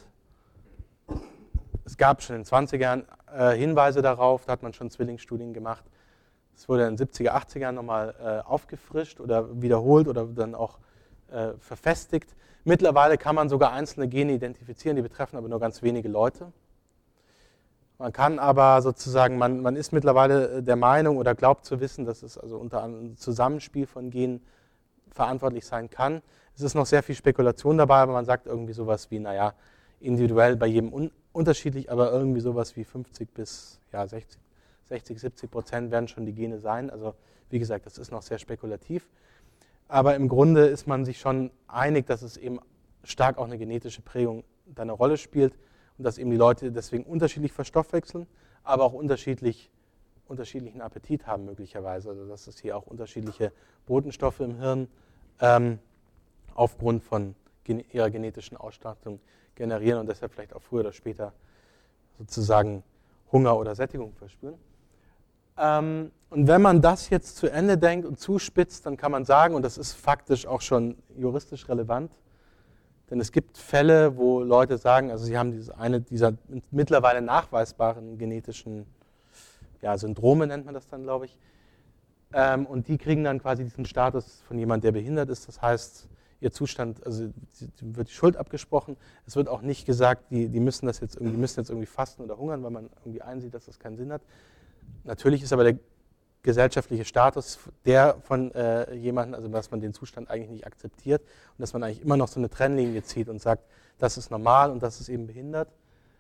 Es gab schon in den 20er Jahren Hinweise darauf, da hat man schon Zwillingsstudien gemacht. Es wurde in den 70er, 80er Jahren nochmal aufgefrischt oder wiederholt oder dann auch verfestigt. Mittlerweile kann man sogar einzelne Gene identifizieren, die betreffen aber nur ganz wenige Leute. Man kann aber sozusagen, man ist mittlerweile der Meinung oder glaubt zu wissen, dass es also unter einem Zusammenspiel von Genen verantwortlich sein kann. Es ist noch sehr viel Spekulation dabei, aber man sagt irgendwie sowas wie, naja, individuell bei jedem unterschiedlich, aber irgendwie sowas wie 50 bis 60, 70% werden schon die Gene sein. Also wie gesagt, das ist noch sehr spekulativ. Aber im Grunde ist man sich schon einig, dass es eben stark auch eine genetische Prägung da eine Rolle spielt und dass eben die Leute deswegen unterschiedlich verstoffwechseln, aber auch unterschiedlichen Appetit haben möglicherweise. Also dass es hier auch unterschiedliche Botenstoffe im Hirn aufgrund von ihrer genetischen Ausstattung generieren und deshalb vielleicht auch früher oder später sozusagen Hunger oder Sättigung verspüren. Und wenn man das jetzt zu Ende denkt und zuspitzt, dann kann man sagen, und das ist faktisch auch schon juristisch relevant, denn es gibt Fälle, wo Leute sagen, also sie haben eine dieser mittlerweile nachweisbaren genetischen Syndrome, nennt man das dann, glaube ich, und die kriegen dann quasi diesen Status von jemandem, der behindert ist. Das heißt, ihr Zustand, also wird die Schuld abgesprochen. Es wird auch nicht gesagt, die müssen jetzt irgendwie fasten oder hungern, weil man irgendwie einsieht, dass das keinen Sinn hat. Natürlich ist aber der gesellschaftliche Status der von jemandem, also dass man den Zustand eigentlich nicht akzeptiert und dass man eigentlich immer noch so eine Trennlinie zieht und sagt, das ist normal und das ist eben behindert.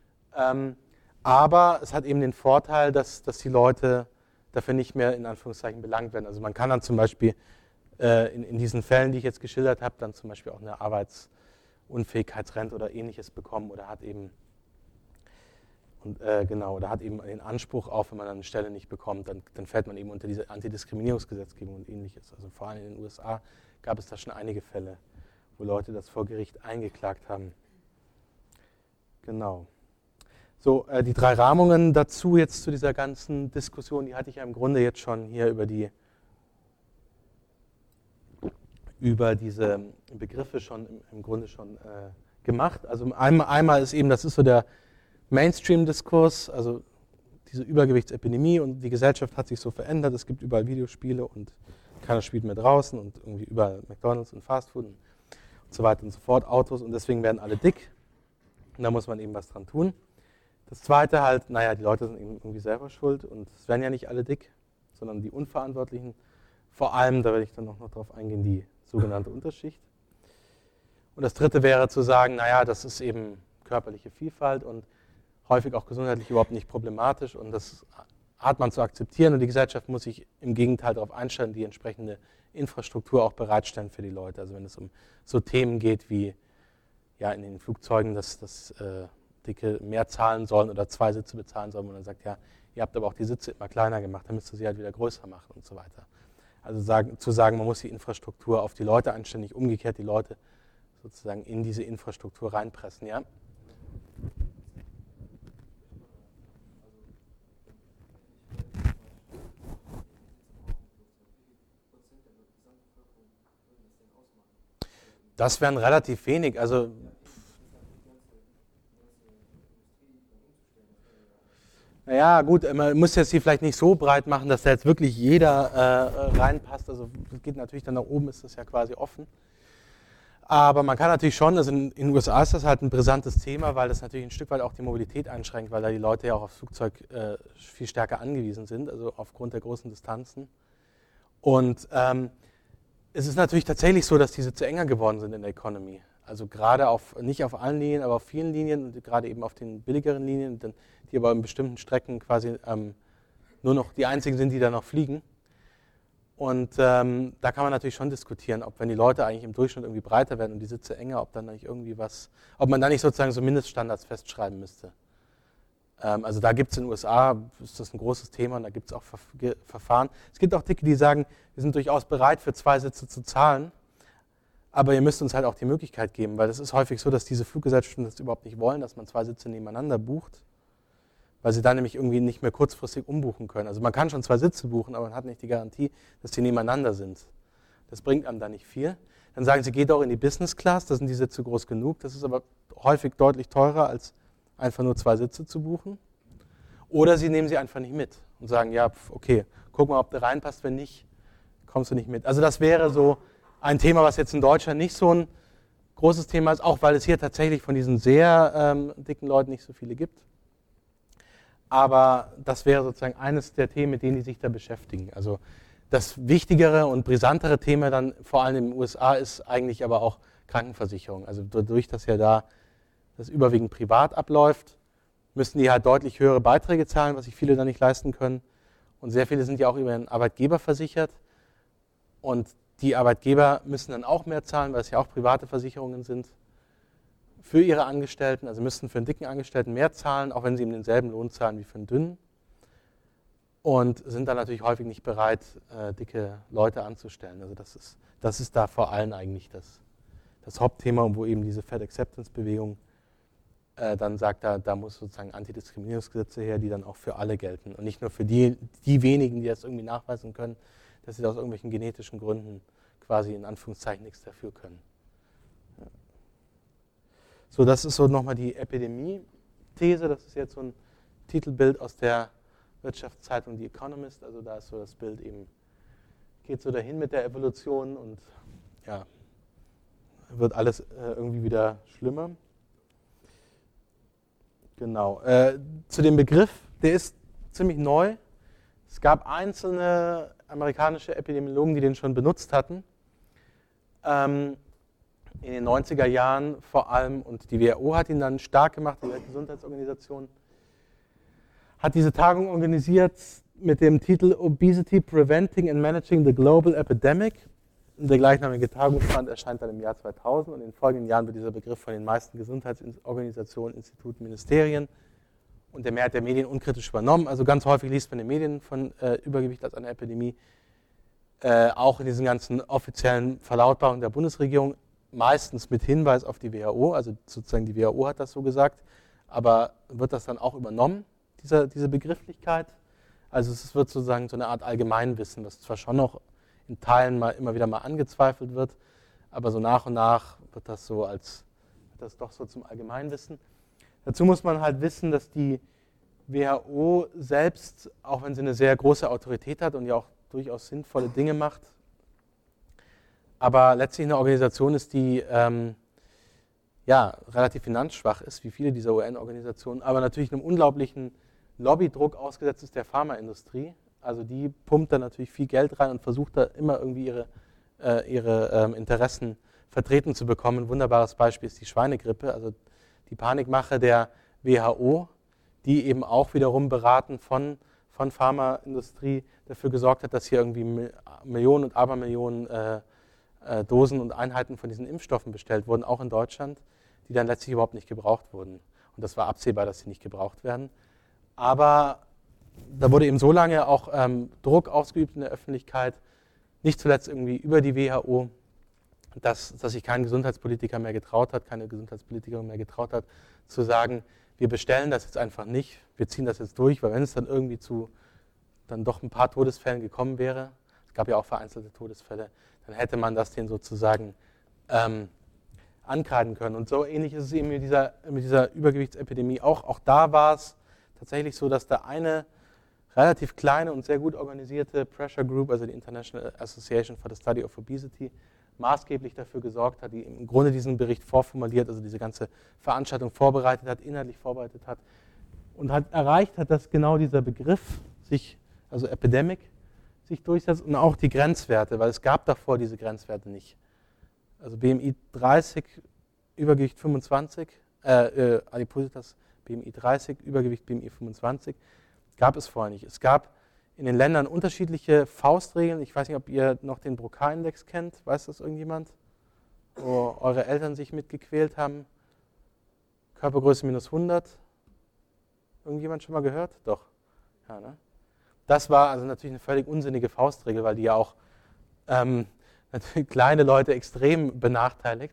Aber es hat eben den Vorteil, dass die Leute dafür nicht mehr in Anführungszeichen belangt werden. Also man kann dann zum Beispiel in diesen Fällen, die ich jetzt geschildert habe, dann zum Beispiel auch eine Arbeitsunfähigkeitsrente oder Ähnliches bekommen oder hat eben den Anspruch auf, wenn man eine Stelle nicht bekommt, dann fällt man eben unter diese Antidiskriminierungsgesetzgebung und Ähnliches. Also vor allem in den USA gab es da schon einige Fälle, wo Leute das vor Gericht eingeklagt haben. Genau. So, die 3 Rahmungen dazu jetzt zu dieser ganzen Diskussion, die hatte ich ja im Grunde jetzt schon hier über diese Begriffe schon im Grunde schon gemacht. Also einmal ist eben, das ist so der Mainstream-Diskurs, also diese Übergewichtsepidemie und die Gesellschaft hat sich so verändert. Es gibt überall Videospiele und keiner spielt mehr draußen und irgendwie überall McDonald's und Fastfood und so weiter und so fort, Autos und deswegen werden alle dick und da muss man eben was dran tun. Das Zweite halt, naja, die Leute sind eben irgendwie selber schuld und es werden ja nicht alle dick, sondern die Unverantwortlichen, vor allem, da werde ich dann noch drauf eingehen, die sogenannte Unterschicht. Und das Dritte wäre zu sagen, naja, das ist eben körperliche Vielfalt und häufig auch gesundheitlich überhaupt nicht problematisch und das hat man zu akzeptieren und die Gesellschaft muss sich im Gegenteil darauf einstellen, die entsprechende Infrastruktur auch bereitstellen für die Leute. Also wenn es um so Themen geht wie in den Flugzeugen, dass Dicke mehr zahlen sollen oder 2 Sitze bezahlen sollen, wo man dann sagt, ja, ihr habt aber auch die Sitze immer kleiner gemacht, dann müsst ihr sie halt wieder größer machen und so weiter. Also zu sagen, man muss die Infrastruktur auf die Leute einstellen, nicht umgekehrt die Leute sozusagen in diese Infrastruktur reinpressen, ja. Das wären relativ wenig, also naja, gut, man muss jetzt hier vielleicht nicht so breit machen, dass da jetzt wirklich jeder reinpasst. Also es geht natürlich dann nach oben, ist das ja quasi offen. Aber man kann natürlich schon, also in den USA ist das halt ein brisantes Thema, weil das natürlich ein Stück weit auch die Mobilität einschränkt, weil da die Leute ja auch aufs Flugzeug viel stärker angewiesen sind, also aufgrund der großen Distanzen. Und es ist natürlich tatsächlich so, dass diese zu enger geworden sind in der Economy. Also gerade nicht auf allen Linien, aber auf vielen Linien und gerade eben auf den billigeren Linien, die aber in bestimmten Strecken quasi nur noch die einzigen sind, die da noch fliegen. Und da kann man natürlich schon diskutieren, ob wenn die Leute eigentlich im Durchschnitt irgendwie breiter werden und die Sitze enger, ob man da nicht sozusagen so Mindeststandards festschreiben müsste. Also da gibt es in den USA, ist das ein großes Thema und da gibt es auch Verfahren. Es gibt auch Dicke, die sagen, wir sind durchaus bereit, für 2 Sitze zu zahlen, aber ihr müsst uns halt auch die Möglichkeit geben, weil es ist häufig so, dass diese Fluggesellschaften das überhaupt nicht wollen, dass man 2 Sitze nebeneinander bucht, weil sie dann nämlich irgendwie nicht mehr kurzfristig umbuchen können. Also man kann schon 2 Sitze buchen, aber man hat nicht die Garantie, dass die nebeneinander sind. Das bringt einem da nicht viel. Dann sagen sie, geht auch in die Business Class, da sind die Sitze groß genug, das ist aber häufig deutlich teurer als einfach nur 2 Sitze zu buchen. Oder sie nehmen sie einfach nicht mit und sagen, ja, okay, guck mal, ob du reinpasst, wenn nicht, kommst du nicht mit. Also das wäre so ein Thema, was jetzt in Deutschland nicht so ein großes Thema ist, auch weil es hier tatsächlich von diesen sehr dicken Leuten nicht so viele gibt. Aber das wäre sozusagen eines der Themen, mit denen die sich da beschäftigen. Also das wichtigere und brisantere Thema dann vor allem in den USA ist eigentlich aber auch Krankenversicherung. Also dadurch, dass ja da das überwiegend privat abläuft, müssen die halt deutlich höhere Beiträge zahlen, was sich viele dann nicht leisten können. Und sehr viele sind ja auch über ihren Arbeitgeber versichert. Und die Arbeitgeber müssen dann auch mehr zahlen, weil es ja auch private Versicherungen sind, für ihre Angestellten. Also müssen für einen dicken Angestellten mehr zahlen, auch wenn sie ihm denselben Lohn zahlen wie für einen dünnen. Und sind dann natürlich häufig nicht bereit, dicke Leute anzustellen. Also das ist da vor allem eigentlich das Hauptthema, wo eben diese Fat Acceptance Bewegung dann sagt, da muss sozusagen Antidiskriminierungsgesetze her, die dann auch für alle gelten. Und nicht nur für die wenigen, die das irgendwie nachweisen können, dass sie aus irgendwelchen genetischen Gründen quasi in Anführungszeichen nichts dafür können. Ja. So, das ist so nochmal die Epidemie-These. Das ist jetzt so ein Titelbild aus der Wirtschaftszeitung The Economist. Also da ist so das Bild eben, geht so dahin mit der Evolution und ja, wird alles irgendwie wieder schlimmer. Genau. Zu dem Begriff, der ist ziemlich neu. Es gab einzelne amerikanische Epidemiologen, die den schon benutzt hatten. In den 90er Jahren vor allem. Und die WHO hat ihn dann stark gemacht, die Weltgesundheitsorganisation. Hat diese Tagung organisiert mit dem Titel Obesity Preventing and Managing the Global Epidemic. Der gleichnamige Tagungsband erscheint dann im Jahr 2000 und in den folgenden Jahren wird dieser Begriff von den meisten Gesundheitsorganisationen, Instituten, Ministerien und der Mehrheit der Medien unkritisch übernommen. Also ganz häufig liest man in den Medien von Übergewicht als einer Epidemie, auch in diesen ganzen offiziellen Verlautbarungen der Bundesregierung, meistens mit Hinweis auf die WHO, also sozusagen die WHO hat das so gesagt, aber wird das dann auch übernommen, diese Begrifflichkeit? Also es wird sozusagen so eine Art Allgemeinwissen, das zwar schon noch in Teilen immer wieder mal angezweifelt wird, aber so nach und nach wird das doch so zum Allgemeinwissen. Dazu muss man halt wissen, dass die WHO selbst, auch wenn sie eine sehr große Autorität hat und ja auch durchaus sinnvolle Dinge macht, aber letztlich eine Organisation ist, die relativ finanzschwach ist, wie viele dieser UN-Organisationen, aber natürlich einem unglaublichen Lobbydruck ausgesetzt ist der Pharmaindustrie. Also die pumpt da natürlich viel Geld rein und versucht da immer irgendwie ihre Interessen vertreten zu bekommen. Ein wunderbares Beispiel ist die Schweinegrippe, also die Panikmache der WHO, die eben auch wiederum beraten von Pharmaindustrie dafür gesorgt hat, dass hier irgendwie Millionen und Abermillionen Dosen und Einheiten von diesen Impfstoffen bestellt wurden, auch in Deutschland, die dann letztlich überhaupt nicht gebraucht wurden. Und das war absehbar, dass sie nicht gebraucht werden. Aber da wurde eben so lange auch Druck ausgeübt in der Öffentlichkeit, nicht zuletzt irgendwie über die WHO, dass sich kein Gesundheitspolitiker mehr getraut hat, keine Gesundheitspolitikerin mehr getraut hat, zu sagen, wir bestellen das jetzt einfach nicht, wir ziehen das jetzt durch, weil wenn es dann irgendwie zu dann doch ein paar Todesfällen gekommen wäre, es gab ja auch vereinzelte Todesfälle, dann hätte man das denen sozusagen ankreiden können. Und so ähnlich ist es eben mit dieser Übergewichtsepidemie auch. Auch da war es tatsächlich so, dass da eine relativ kleine und sehr gut organisierte Pressure Group, also die International Association for the Study of Obesity, maßgeblich dafür gesorgt hat, die im Grunde diesen Bericht vorformuliert, also diese ganze Veranstaltung vorbereitet hat, inhaltlich vorbereitet hat und erreicht hat, dass genau dieser Begriff also Epidemic, sich durchsetzt und auch die Grenzwerte, weil es gab davor diese Grenzwerte nicht. Also BMI 30, Übergewicht 25, Adipositas BMI 30, Übergewicht BMI 25, gab es vorher nicht. Es gab in den Ländern unterschiedliche Faustregeln. Ich weiß nicht, ob ihr noch den Broca-Index kennt. Weiß das irgendjemand? Wo eure Eltern sich mitgequält haben. Körpergröße minus 100. Irgendjemand schon mal gehört? Doch. Ja, ne? Das war also natürlich eine völlig unsinnige Faustregel, weil die ja auch natürlich kleine Leute extrem benachteiligt.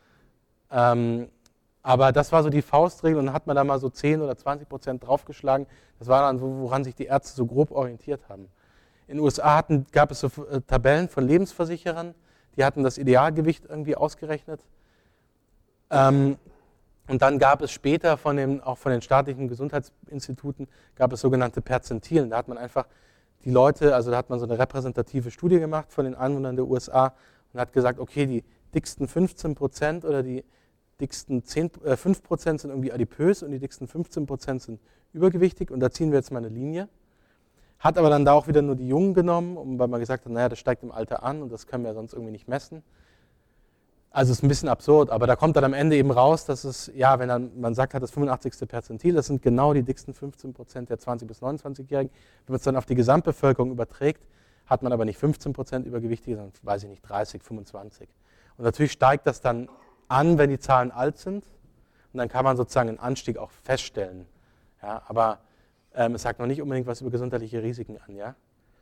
Aber das war so die Faustregel und dann hat man da mal so 10 oder 20% draufgeschlagen. Das war dann, woran sich die Ärzte so grob orientiert haben. In den USA gab es so Tabellen von Lebensversicherern, die hatten das Idealgewicht irgendwie ausgerechnet. Und dann gab es später auch von den staatlichen Gesundheitsinstituten, gab es sogenannte Perzentilen. Da hat man einfach die Leute, also da hat man so eine repräsentative Studie gemacht von den Einwohnern der USA und hat gesagt, okay, die dicksten 15% oder die dicksten 5% sind irgendwie adipös und die dicksten 15% sind übergewichtig und da ziehen wir jetzt mal eine Linie. Hat aber dann da auch wieder nur die Jungen genommen, weil man gesagt hat, naja, das steigt im Alter an und das können wir sonst irgendwie nicht messen. Also ist ein bisschen absurd, aber da kommt dann am Ende eben raus, dass es, ja, wenn dann, man sagt, hat das 85. Perzentil, das sind genau die dicksten 15% der 20- bis 29-Jährigen. Wenn man es dann auf die Gesamtbevölkerung überträgt, hat man aber nicht 15% Übergewichtige, sondern, weiß ich nicht, 30, 25. Und natürlich steigt das dann an, wenn die Zahlen alt sind und dann kann man sozusagen einen Anstieg auch feststellen. Ja, aber es sagt noch nicht unbedingt was über gesundheitliche Risiken an, ja?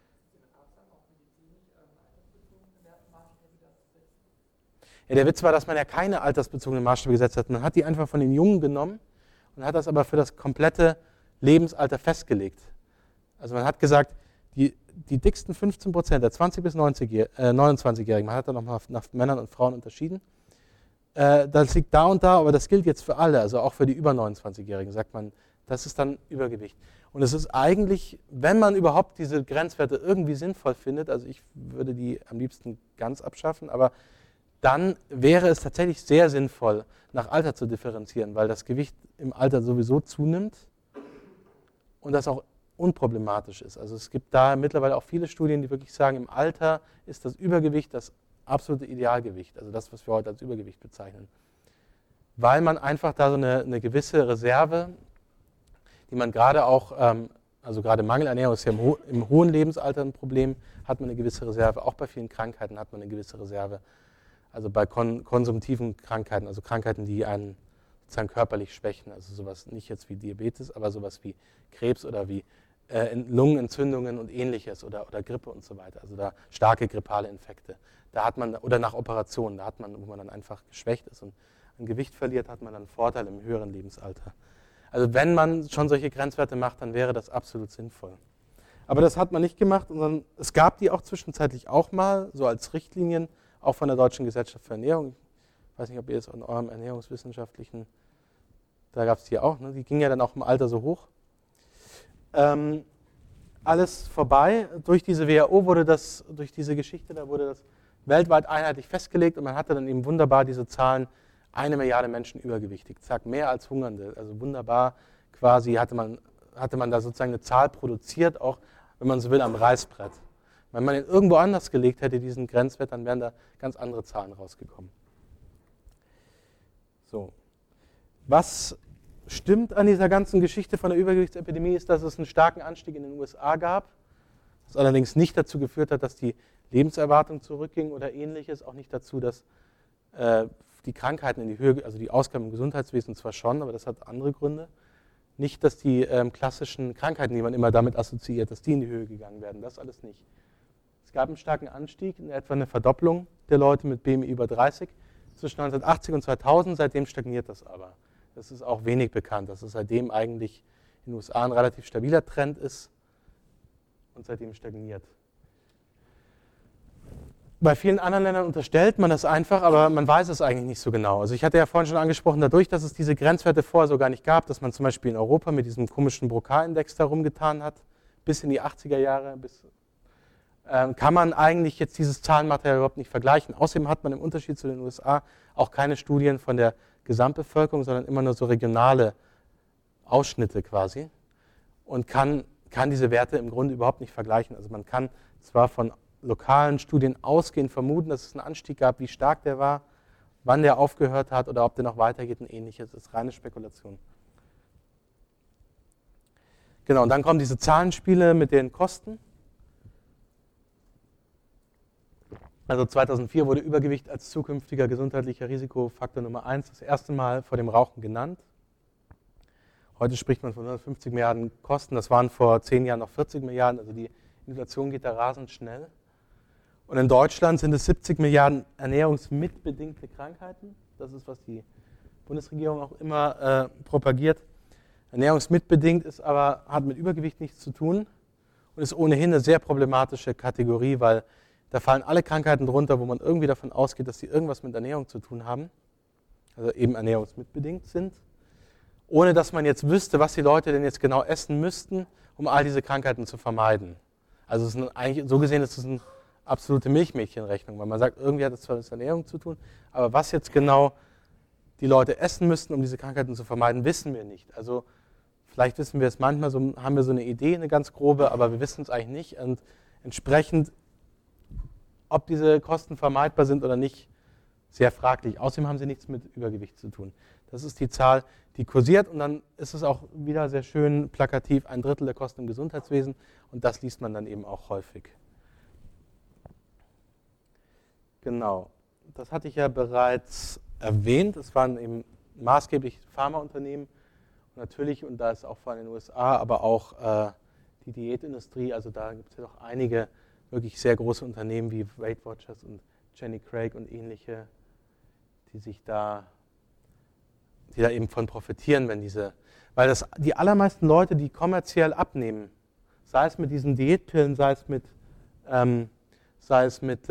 Ja, der Witz war, dass man ja keine altersbezogenen Maßstäbe gesetzt hat. Man hat die einfach von den Jungen genommen und hat das aber für das komplette Lebensalter festgelegt. Also man hat gesagt, die dicksten 15% der 20- bis 29-Jährigen, man hat dann nochmal nach Männern und Frauen unterschieden, das liegt da und da, aber das gilt jetzt für alle, also auch für die über 29-Jährigen, sagt man, das ist dann Übergewicht. Und es ist eigentlich, wenn man überhaupt diese Grenzwerte irgendwie sinnvoll findet, also ich würde die am liebsten ganz abschaffen, aber dann wäre es tatsächlich sehr sinnvoll, nach Alter zu differenzieren, weil das Gewicht im Alter sowieso zunimmt und das auch unproblematisch ist. Also es gibt da mittlerweile auch viele Studien, die wirklich sagen, im Alter ist das Übergewicht das absolute Idealgewicht, also das, was wir heute als Übergewicht bezeichnen. Weil man einfach da so eine gewisse Reserve, die man gerade auch, also gerade Mangelernährung ist ja im hohen Lebensalter ein Problem, hat man eine gewisse Reserve, auch bei vielen Krankheiten hat man eine gewisse Reserve. Also bei konsumtiven Krankheiten, also Krankheiten, die einen sozusagen körperlich schwächen, also sowas nicht jetzt wie Diabetes, aber sowas wie Krebs oder wie Lungenentzündungen und ähnliches oder Grippe und so weiter, also da starke grippale Infekte. Da hat man, oder nach Operationen, da hat man, wo man dann einfach geschwächt ist und an Gewicht verliert, hat man dann einen Vorteil im höheren Lebensalter. Also wenn man schon solche Grenzwerte macht, dann wäre das absolut sinnvoll. Aber das hat man nicht gemacht, sondern es gab die auch zwischenzeitlich auch mal, so als Richtlinien, auch von der Deutschen Gesellschaft für Ernährung. Ich weiß nicht, ob ihr es in eurem ernährungswissenschaftlichen, da gab es die auch, ne? Die ging ja dann auch im Alter so hoch. Alles vorbei. Durch diese WHO wurde das, durch diese Geschichte, da wurde das weltweit einheitlich festgelegt und man hatte dann eben wunderbar diese Zahlen, 1 Milliarde Menschen übergewichtig, zack, mehr als Hungernde. Also wunderbar quasi hatte man da sozusagen eine Zahl produziert, auch wenn man so will, am Reißbrett. Wenn man ihn irgendwo anders gelegt hätte, diesen Grenzwert, dann wären da ganz andere Zahlen rausgekommen. So. Was stimmt an dieser ganzen Geschichte von der Übergewichtsepidemie ist, dass es einen starken Anstieg in den USA gab, was allerdings nicht dazu geführt hat, dass die Lebenserwartung zurückging oder ähnliches, auch nicht dazu, dass die Krankheiten in die Höhe, also die Ausgaben im Gesundheitswesen zwar schon, aber das hat andere Gründe. Nicht, dass die klassischen Krankheiten, die man immer damit assoziiert, dass die in die Höhe gegangen werden, das alles nicht. Es gab einen starken Anstieg, in etwa eine Verdopplung der Leute mit BMI über 30 zwischen 1980 und 2000, seitdem stagniert das aber. Das ist auch wenig bekannt, dass es seitdem eigentlich in den USA ein relativ stabiler Trend ist und seitdem stagniert. Bei vielen anderen Ländern unterstellt man das einfach, aber man weiß es eigentlich nicht so genau. Also ich hatte ja vorhin schon angesprochen, dadurch, dass es diese Grenzwerte vorher so gar nicht gab, dass man zum Beispiel in Europa mit diesem komischen Broca-Index da rumgetan hat, bis in die 80er Jahre, kann man eigentlich jetzt dieses Zahlenmaterial überhaupt nicht vergleichen. Außerdem hat man im Unterschied zu den USA auch keine Studien von der Gesamtbevölkerung, sondern immer nur so regionale Ausschnitte quasi und kann diese Werte im Grunde überhaupt nicht vergleichen. Also man kann zwar von lokalen Studien ausgehend vermuten, dass es einen Anstieg gab, wie stark der war, wann der aufgehört hat oder ob der noch weitergeht und ähnliches. Das ist reine Spekulation. Genau, und dann kommen diese Zahlenspiele mit den Kosten. Also 2004 wurde Übergewicht als zukünftiger gesundheitlicher Risikofaktor Nummer 1 das erste Mal vor dem Rauchen genannt. Heute spricht man von 150 Milliarden Kosten, das waren vor 10 Jahren noch 40 Milliarden, also die Inflation geht da rasend schnell. Und in Deutschland sind es 70 Milliarden ernährungsmitbedingte Krankheiten. Das ist, was die Bundesregierung auch immer propagiert. Ernährungsmitbedingt ist aber, hat mit Übergewicht nichts zu tun und ist ohnehin eine sehr problematische Kategorie, weil da fallen alle Krankheiten drunter, wo man irgendwie davon ausgeht, dass sie irgendwas mit Ernährung zu tun haben, also eben ernährungsmitbedingt sind, ohne dass man jetzt wüsste, was die Leute denn jetzt genau essen müssten, um all diese Krankheiten zu vermeiden. Also es ist eigentlich, so gesehen ist es eine absolute Milchmädchenrechnung, weil man sagt, irgendwie hat es zwar mit Ernährung zu tun, aber was jetzt genau die Leute essen müssten, um diese Krankheiten zu vermeiden, wissen wir nicht. Also vielleicht wissen wir es manchmal, haben wir so eine Idee, eine ganz grobe, aber wir wissen es eigentlich nicht. Und entsprechend, ob diese Kosten vermeidbar sind oder nicht, sehr fraglich. Außerdem haben sie nichts mit Übergewicht zu tun. Das ist die Zahl, die kursiert, und dann ist es auch wieder sehr schön plakativ, 1/3 der Kosten im Gesundheitswesen, und das liest man dann eben auch häufig. Genau, das hatte ich ja bereits erwähnt, es waren eben maßgeblich Pharmaunternehmen, und natürlich, und da ist auch vor allem in den USA, aber auch die Diätindustrie, also da gibt es ja doch einige wirklich sehr große Unternehmen wie Weight Watchers und Jenny Craig und ähnliche, die da eben von profitieren, weil die allermeisten Leute, die kommerziell abnehmen, sei es mit diesen Diätpillen, sei es mit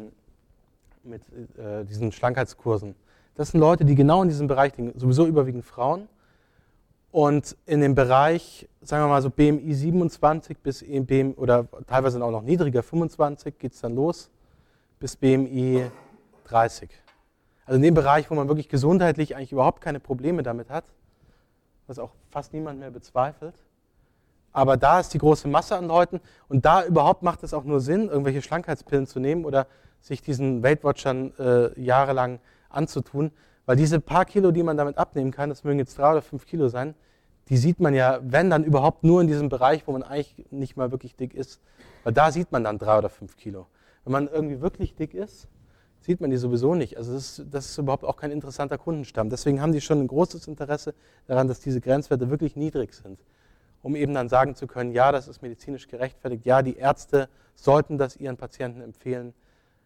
diesen Schlankheitskursen, das sind Leute, die genau in diesem Bereich liegen, sowieso überwiegend Frauen. Und in dem Bereich, sagen wir mal so BMI 27 bis BMI, oder teilweise auch noch niedriger, 25 geht es dann los, bis BMI 30. Also in dem Bereich, wo man wirklich gesundheitlich eigentlich überhaupt keine Probleme damit hat, was auch fast niemand mehr bezweifelt. Aber da ist die große Masse an Leuten, und da überhaupt macht es auch nur Sinn, irgendwelche Schlankheitspillen zu nehmen oder sich diesen Weight Watchern jahrelang anzutun, weil diese paar Kilo, die man damit abnehmen kann, das mögen jetzt 3 oder 5 Kilo sein, die sieht man ja, wenn dann überhaupt nur in diesem Bereich, wo man eigentlich nicht mal wirklich dick ist, weil da sieht man dann 3 oder 5 Kilo. Wenn man irgendwie wirklich dick ist, sieht man die sowieso nicht. Also das ist überhaupt auch kein interessanter Kundenstamm. Deswegen haben die schon ein großes Interesse daran, dass diese Grenzwerte wirklich niedrig sind, um eben dann sagen zu können, ja, das ist medizinisch gerechtfertigt, ja, die Ärzte sollten das ihren Patienten empfehlen,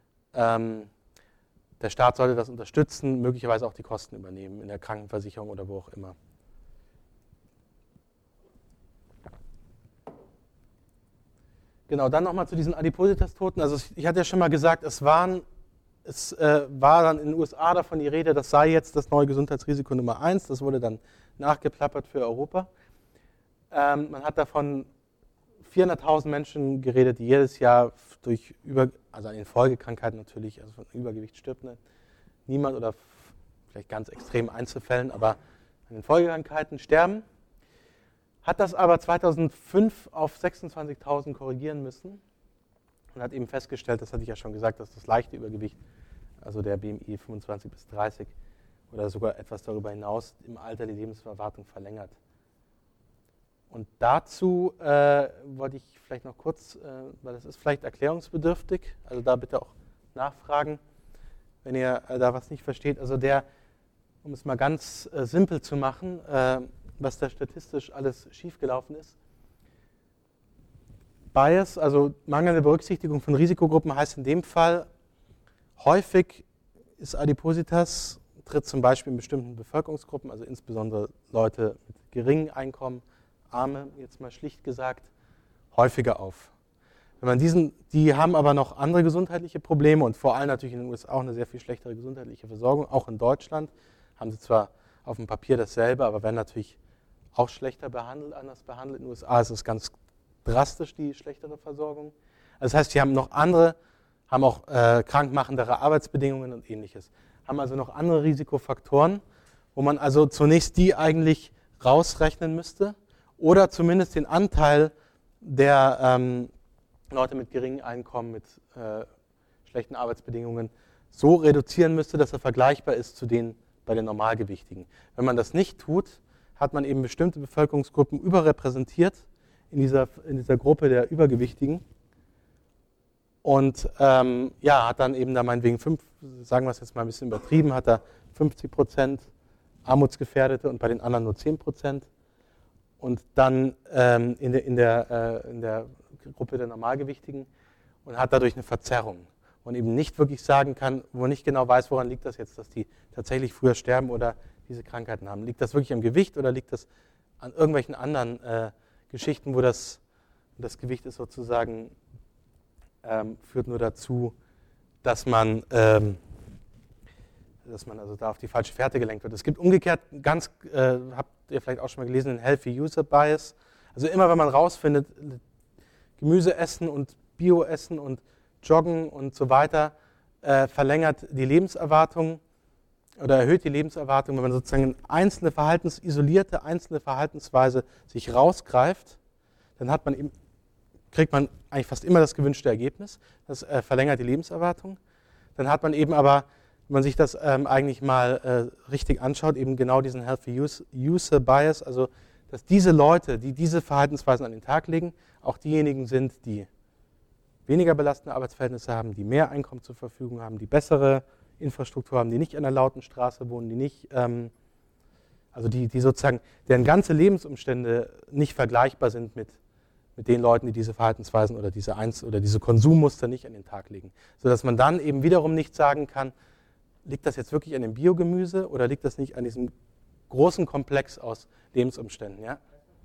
der Staat sollte das unterstützen, möglicherweise auch die Kosten übernehmen in der Krankenversicherung oder wo auch immer. Genau, dann nochmal zu diesen Adipositas-Toten. Also ich hatte ja schon mal gesagt, es war dann in den USA davon die Rede, das sei jetzt das neue Gesundheitsrisiko Nummer 1. Das wurde dann nachgeplappert für Europa. Man hat davon 400.000 Menschen geredet, die jedes Jahr also an den Folgekrankheiten natürlich, also von Übergewicht stirbt niemand oder vielleicht ganz extremen Einzelfällen, aber an den Folgekrankheiten sterben. Hat das aber 2005 auf 26.000 korrigieren müssen und hat eben festgestellt, das hatte ich ja schon gesagt, dass das leichte Übergewicht, also der BMI 25 bis 30 oder sogar etwas darüber hinaus, im Alter die Lebenserwartung verlängert. Und dazu wollte ich vielleicht noch kurz, weil das ist vielleicht erklärungsbedürftig, also da bitte auch nachfragen, wenn ihr da was nicht versteht. Also um es mal ganz simpel zu machen, was da statistisch alles schiefgelaufen ist. Bias, also mangelnde Berücksichtigung von Risikogruppen, heißt in dem Fall, häufig ist Adipositas, tritt zum Beispiel in bestimmten Bevölkerungsgruppen, also insbesondere Leute mit geringem Einkommen, Arme, jetzt mal schlicht gesagt, häufiger auf. Wenn man die haben aber noch andere gesundheitliche Probleme und vor allem natürlich in den USA auch eine sehr viel schlechtere gesundheitliche Versorgung, auch in Deutschland haben sie zwar auf dem Papier dasselbe, aber werden natürlich auch schlechter behandelt, anders behandelt. In den USA ist es ganz drastisch, die schlechtere Versorgung. Also das heißt, sie haben noch andere, haben auch krankmachendere Arbeitsbedingungen und ähnliches. Haben also noch andere Risikofaktoren, wo man also zunächst die eigentlich rausrechnen müsste oder zumindest den Anteil der Leute mit geringem Einkommen, mit schlechten Arbeitsbedingungen so reduzieren müsste, dass er vergleichbar ist zu denen bei den Normalgewichtigen. Wenn man das nicht tut, hat man eben bestimmte Bevölkerungsgruppen überrepräsentiert in dieser Gruppe der Übergewichtigen und hat dann eben da meinetwegen sagen wir es jetzt mal ein bisschen übertrieben, hat da 50% Armutsgefährdete und bei den anderen nur 10%. und dann in der Gruppe der Normalgewichtigen und hat dadurch eine Verzerrung. Und eben nicht wirklich sagen kann, wo man nicht genau weiß, woran liegt das jetzt, dass die tatsächlich früher sterben oder diese Krankheiten haben. Liegt das wirklich am Gewicht oder liegt das an irgendwelchen anderen Geschichten, wo das Gewicht ist sozusagen, führt nur dazu, dass man also da auf die falsche Fährte gelenkt wird. Es gibt umgekehrt habt ihr vielleicht auch schon mal gelesen, den Healthy User Bias. Also immer, wenn man rausfindet, Gemüse essen und Bio essen und Joggen und so weiter verlängert die Lebenserwartung oder erhöht die Lebenserwartung, wenn man sozusagen isolierte einzelne Verhaltensweise sich rausgreift, dann kriegt man eigentlich fast immer das gewünschte Ergebnis. Das verlängert die Lebenserwartung. Dann hat man eben aber, wenn man sich das eigentlich mal richtig anschaut, eben genau diesen Healthy User Bias, also dass diese Leute, die diese Verhaltensweisen an den Tag legen, auch diejenigen sind, die weniger belastende Arbeitsverhältnisse haben, die mehr Einkommen zur Verfügung haben, die bessere Infrastruktur haben, die nicht an einer lauten Straße wohnen, die nicht, also die sozusagen, deren ganze Lebensumstände nicht vergleichbar sind mit den Leuten, die diese Verhaltensweisen oder diese Konsummuster nicht an den Tag legen. Sodass man dann eben wiederum nicht sagen kann, liegt das jetzt wirklich an dem Biogemüse oder liegt das nicht an diesem großen Komplex aus Lebensumständen? Ja?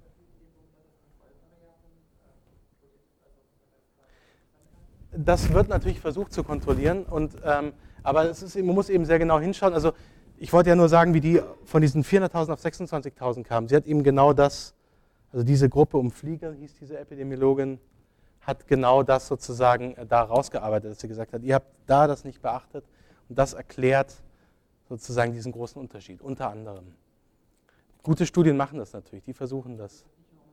Das wird natürlich versucht zu kontrollieren, aber man muss eben sehr genau hinschauen. Also ich wollte ja nur sagen, wie die von diesen 400.000 auf 26.000 kamen. Sie hat eben genau das, also diese Gruppe um Fliegel, hieß diese Epidemiologin, hat genau das sozusagen da rausgearbeitet, dass sie gesagt hat, ihr habt da das nicht beachtet und das erklärt sozusagen diesen großen Unterschied, unter anderem. Gute Studien machen das natürlich, die versuchen das.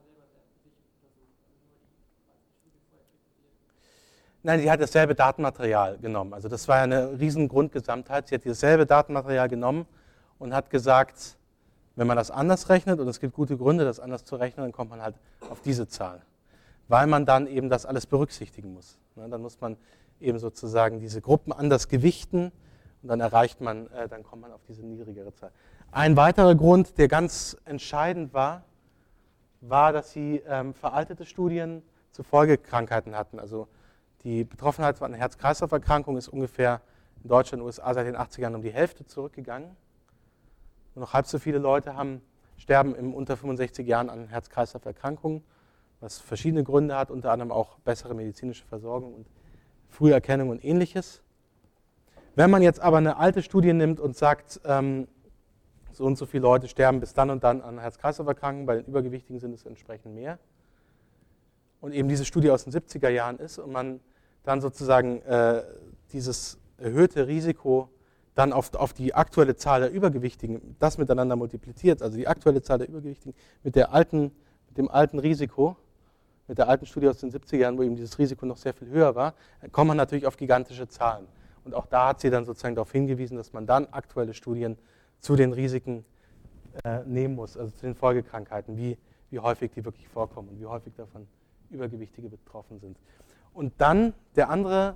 Nein, sie hat dasselbe Datenmaterial genommen. Also das war ja eine riesen Grundgesamtheit. Sie hat dasselbe Datenmaterial genommen und hat gesagt, wenn man das anders rechnet, und es gibt gute Gründe, das anders zu rechnen, dann kommt man halt auf diese Zahl. Weil man dann eben das alles berücksichtigen muss. Dann muss man eben sozusagen diese Gruppen anders gewichten und dann dann kommt man auf diese niedrigere Zahl. Ein weiterer Grund, der ganz entscheidend war, dass sie veraltete Studien zu Folgekrankheiten hatten. Also die Betroffenheit von einer Herz-Kreislauf-Erkrankung ist ungefähr in Deutschland und den USA seit den 80ern um die Hälfte zurückgegangen. Nur noch halb so viele Leute sterben unter 65 Jahren an Herz-Kreislauf-Erkrankungen, was verschiedene Gründe hat, unter anderem auch bessere medizinische Versorgung und Früherkennung und Ähnliches. Wenn man jetzt aber eine alte Studie nimmt und sagt, so und so viele Leute sterben bis dann und dann an Herz-Kreislauf-Erkrankungen, bei den Übergewichtigen sind es entsprechend mehr, und eben diese Studie aus den 70er Jahren ist und man dann sozusagen dieses erhöhte Risiko dann auf die aktuelle Zahl der Übergewichtigen, das miteinander multipliziert, also die aktuelle Zahl der Übergewichtigen mit dem alten Risiko, mit der alten Studie aus den 70er Jahren, wo eben dieses Risiko noch sehr viel höher war, kommt man natürlich auf gigantische Zahlen. Und auch da hat sie dann sozusagen darauf hingewiesen, dass man dann aktuelle Studien zu den Risiken nehmen muss, also zu den Folgekrankheiten, wie häufig die wirklich vorkommen und wie häufig davon Übergewichtige betroffen sind. Und dann der andere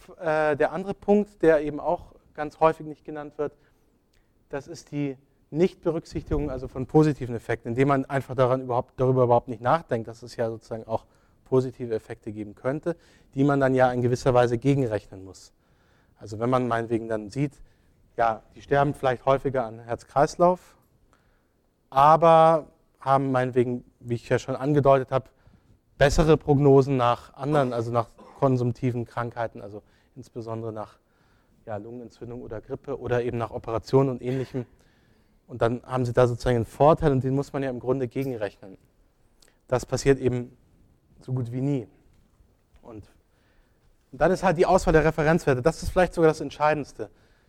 Punkt, der eben auch ganz häufig nicht genannt wird, das ist die Nichtberücksichtigung also von positiven Effekten, indem man einfach darüber überhaupt nicht nachdenkt, dass es ja sozusagen auch positive Effekte geben könnte, die man dann ja in gewisser Weise gegenrechnen muss. Also wenn man meinetwegen dann sieht, ja, die sterben vielleicht häufiger an Herz-Kreislauf, aber haben meinetwegen, wie ich ja schon angedeutet habe, bessere Prognosen nach anderen, also nach konsumtiven Krankheiten, also insbesondere nach Lungenentzündung oder Grippe oder eben nach Operationen und Ähnlichem. Und dann haben sie da sozusagen einen Vorteil und den muss man ja im Grunde gegenrechnen. Das passiert eben so gut wie nie. Und dann ist halt die Auswahl der Referenzwerte, das ist vielleicht sogar das Entscheidendste.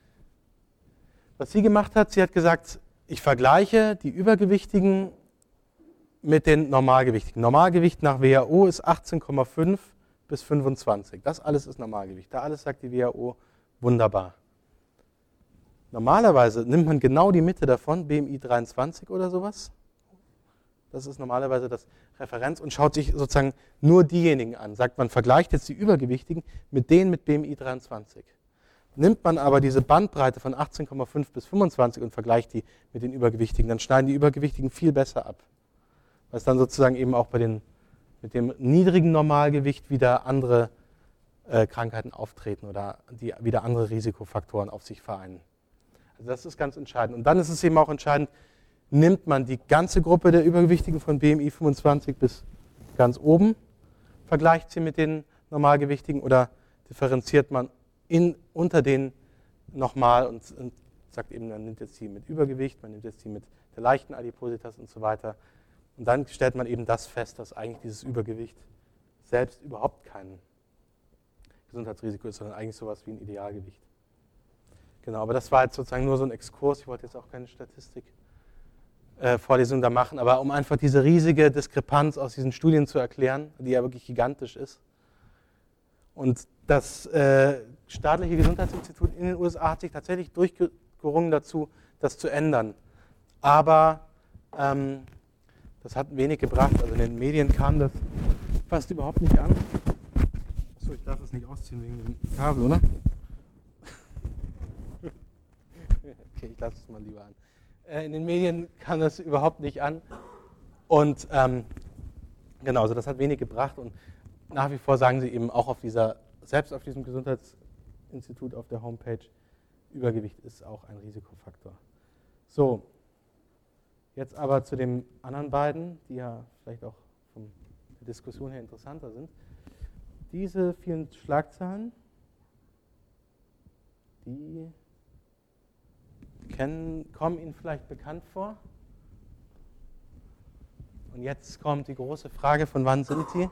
Was sie gemacht hat, sie hat gesagt, ich vergleiche die Übergewichtigen mit den Normalgewichtigen. Normalgewicht nach WHO ist 18,5 bis 25. Das alles ist Normalgewicht. Da alles sagt die WHO, wunderbar. Normalerweise nimmt man genau die Mitte davon, BMI 23 oder sowas. Das ist normalerweise das Referenz und schaut sich sozusagen nur diejenigen an. Sagt man, vergleicht jetzt die Übergewichtigen mit denen mit BMI 23. Nimmt man aber diese Bandbreite von 18,5 bis 25 und vergleicht die mit den Übergewichtigen, dann schneiden die Übergewichtigen viel besser ab. weil es dann sozusagen eben auch mit dem niedrigen Normalgewicht wieder andere Krankheiten auftreten oder die wieder andere Risikofaktoren auf sich vereinen. Also das ist ganz entscheidend. Und dann ist es eben auch entscheidend, nimmt man die ganze Gruppe der Übergewichtigen von BMI 25 bis ganz oben, vergleicht sie mit den Normalgewichtigen oder differenziert man unter denen nochmal und sagt eben, man nimmt jetzt die mit Übergewicht, man nimmt jetzt die mit der leichten Adipositas und so weiter. Und dann stellt man eben das fest, dass eigentlich dieses Übergewicht selbst überhaupt kein Gesundheitsrisiko ist, sondern eigentlich sowas wie ein Idealgewicht. Genau, aber das war jetzt sozusagen nur so ein Exkurs. Ich wollte jetzt auch keine Statistik-Vorlesung da machen, aber um einfach diese riesige Diskrepanz aus diesen Studien zu erklären, die ja wirklich gigantisch ist. Und das staatliche Gesundheitsinstitut in den USA hat sich tatsächlich durchgerungen dazu, das zu ändern. Aber das hat wenig gebracht. Also in den Medien kam das fast überhaupt nicht an. Achso, ich darf das nicht ausziehen wegen dem Kabel, oder? Okay, ich lasse es mal lieber an. In den Medien kam das überhaupt nicht an. Und genau, also das hat wenig gebracht. Und nach wie vor sagen sie eben auch selbst auf diesem Gesundheitsinstitut auf der Homepage, Übergewicht ist auch ein Risikofaktor. So, jetzt aber zu den anderen beiden, die ja vielleicht auch von der Diskussion her interessanter sind. Diese vielen Schlagzeilen, die kommen Ihnen vielleicht bekannt vor. Und jetzt kommt die große Frage, von wann sind die?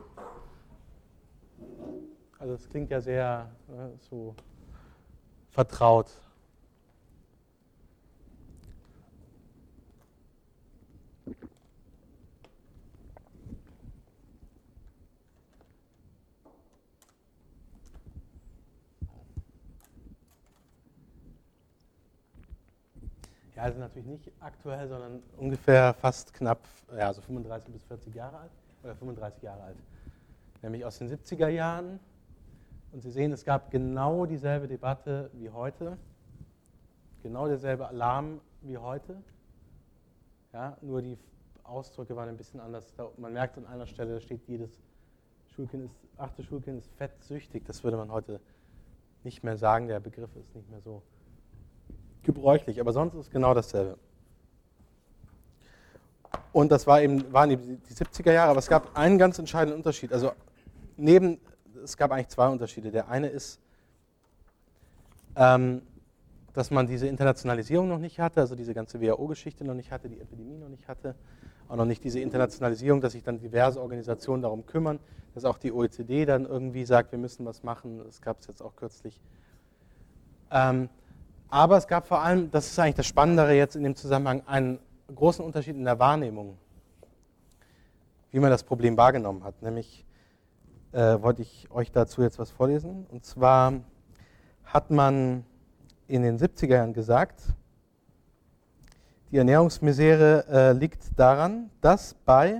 Also es klingt ja sehr so vertraut. Ja, also natürlich nicht aktuell, sondern ungefähr fast knapp, ja, also 35 bis 40 Jahre alt oder 35 Jahre alt. Nämlich aus den 70er Jahren. Und Sie sehen, es gab genau dieselbe Debatte wie heute, genau derselbe Alarm wie heute. Ja, nur die Ausdrücke waren ein bisschen anders. Man merkt an einer Stelle, da steht, jedes achte Schulkind ist fettsüchtig. Das würde man heute nicht mehr sagen, der Begriff ist nicht mehr so gebräuchlich, aber sonst ist es genau dasselbe. Und das waren eben die 70er Jahre, aber es gab einen ganz entscheidenden Unterschied. Also es gab eigentlich zwei Unterschiede. Der eine ist, dass man diese Internationalisierung noch nicht hatte, also diese ganze WHO-Geschichte noch nicht hatte, die Epidemie noch nicht hatte, auch noch nicht diese Internationalisierung, dass sich dann diverse Organisationen darum kümmern, dass auch die OECD dann irgendwie sagt, wir müssen was machen. Das gab es jetzt auch kürzlich. Aber es gab vor allem, das ist eigentlich das Spannendere jetzt in dem Zusammenhang, einen großen Unterschied in der Wahrnehmung, wie man das Problem wahrgenommen hat. Nämlich wollte ich euch dazu jetzt was vorlesen. Und zwar hat man in den 70er Jahren gesagt, die Ernährungsmisere liegt daran, dass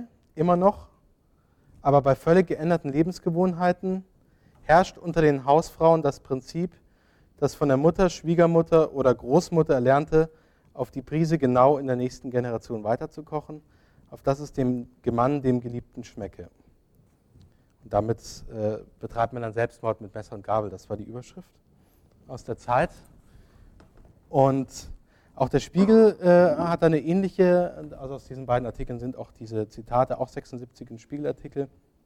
aber bei völlig geänderten Lebensgewohnheiten herrscht unter den Hausfrauen das Prinzip, das von der Mutter, Schwiegermutter oder Großmutter erlernte, auf die Prise genau in der nächsten Generation weiterzukochen, auf dass es dem Mann, dem Geliebten, schmecke. Und damit betreibt man dann Selbstmord mit Messer und Gabel. Das war die Überschrift aus der Zeit. Und auch der Spiegel hat eine ähnliche, also aus diesen beiden Artikeln sind auch diese Zitate, auch 76 im Spiegelartikel.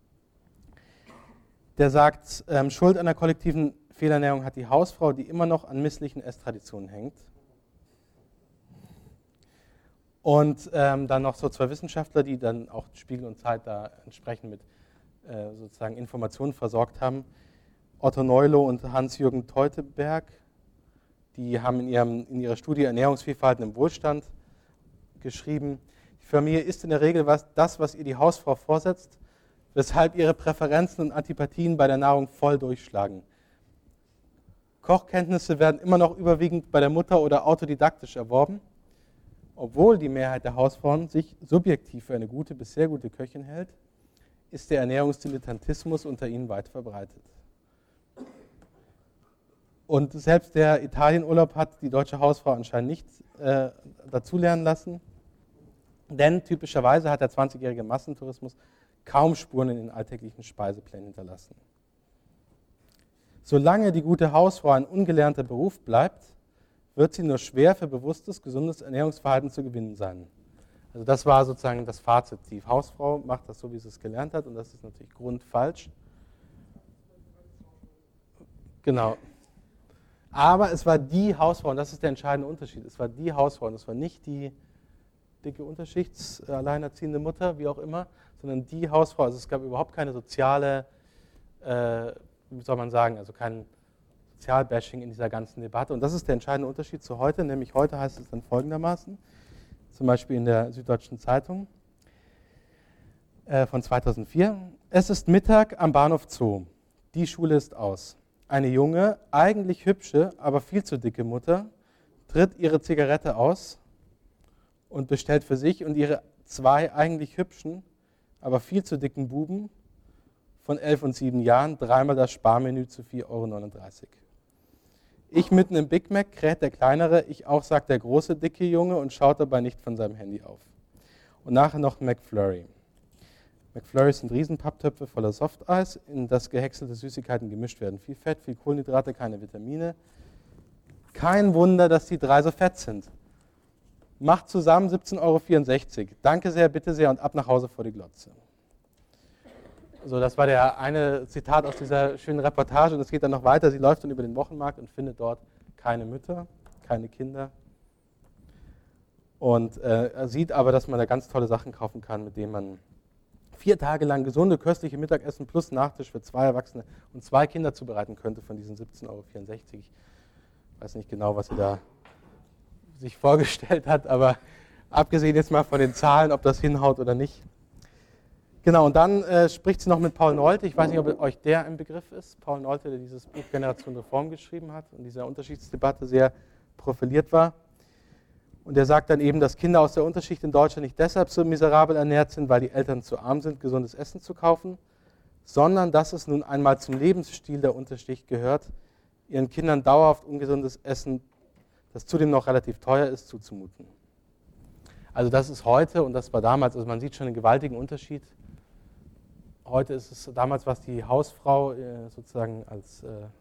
Der sagt, Schuld an der kollektiven Fehlernährung hat die Hausfrau, die immer noch an misslichen Esstraditionen hängt. Und dann noch so zwei Wissenschaftler, die dann auch Spiegel und Zeit da entsprechend mit sozusagen Informationen versorgt haben. Otto Neuloh und Hans-Jürgen Teuteberg, die haben in ihrer Studie Ernährungsvielfalt im Wohlstand geschrieben, die Familie isst in der Regel das, was ihr die Hausfrau vorsetzt, weshalb ihre Präferenzen und Antipathien bei der Nahrung voll durchschlagen. Kochkenntnisse werden immer noch überwiegend bei der Mutter oder autodidaktisch erworben, obwohl die Mehrheit der Hausfrauen sich subjektiv für eine gute bis sehr gute Köchin hält, ist der Ernährungsdilettantismus unter ihnen weit verbreitet. Und selbst der Italienurlaub hat die deutsche Hausfrau anscheinend nicht dazulernen lassen. Denn typischerweise hat der 20-jährige Massentourismus kaum Spuren in den alltäglichen Speiseplänen hinterlassen. Solange die gute Hausfrau ein ungelernter Beruf bleibt, wird sie nur schwer für bewusstes, gesundes Ernährungsverhalten zu gewinnen sein. Also das war sozusagen das Fazit. Die Hausfrau macht das so, wie sie es gelernt hat, und das ist natürlich grundfalsch. Genau. Aber es war die Hausfrau, und das ist der entscheidende Unterschied. Es war die Hausfrau, und es war nicht die dicke Unterschichts-, alleinerziehende Mutter, wie auch immer, sondern die Hausfrau. Also es gab überhaupt keine soziale, wie soll man sagen, also kein Sozialbashing in dieser ganzen Debatte. Und das ist der entscheidende Unterschied zu heute, nämlich heute heißt es dann folgendermaßen, zum Beispiel in der Süddeutschen Zeitung von 2004. Es ist Mittag am Bahnhof Zoo. Die Schule ist aus. Eine junge, eigentlich hübsche, aber viel zu dicke Mutter tritt ihre Zigarette aus und bestellt für sich und ihre 2 eigentlich hübschen, aber viel zu dicken Buben von 11 und 7 Jahren dreimal das Sparmenü zu 4,39 €. Ich mitten im Big Mac kräht der kleinere, ich auch, sagt der große, dicke Junge und schaut dabei nicht von seinem Handy auf. Und nachher noch McFlurry. McFlurrys sind Riesenpapptöpfe voller Softeis, in das gehäckselte Süßigkeiten gemischt werden. Viel Fett, viel Kohlenhydrate, keine Vitamine. Kein Wunder, dass die 3 so fett sind. Macht zusammen 17,64 €. Danke sehr, bitte sehr und ab nach Hause vor die Glotze. So, das war der eine Zitat aus dieser schönen Reportage, und es geht dann noch weiter. Sie läuft dann über den Wochenmarkt und findet dort keine Mütter, keine Kinder. Und sieht aber, dass man da ganz tolle Sachen kaufen kann, mit denen man 4 Tage lang gesunde, köstliche Mittagessen plus Nachtisch für 2 Erwachsene und 2 Kinder zubereiten könnte von diesen 17,64 €. Ich weiß nicht genau, was sie da sich vorgestellt hat, aber abgesehen jetzt mal von den Zahlen, ob das hinhaut oder nicht. Genau, und dann spricht sie noch mit Paul Nolte. Ich weiß nicht, ob euch der im Begriff ist. Paul Nolte, der dieses Buch Generation Reform geschrieben hat und dieser Unterschichtsdebatte sehr profiliert war. Und er sagt dann eben, dass Kinder aus der Unterschicht in Deutschland nicht deshalb so miserabel ernährt sind, weil die Eltern zu arm sind, gesundes Essen zu kaufen, sondern dass es nun einmal zum Lebensstil der Unterschicht gehört, ihren Kindern dauerhaft ungesundes Essen, das zudem noch relativ teuer ist, zuzumuten. Also das ist heute und das war damals, also man sieht schon einen gewaltigen Unterschied. Heute ist es, damals war es die Hausfrau sozusagen als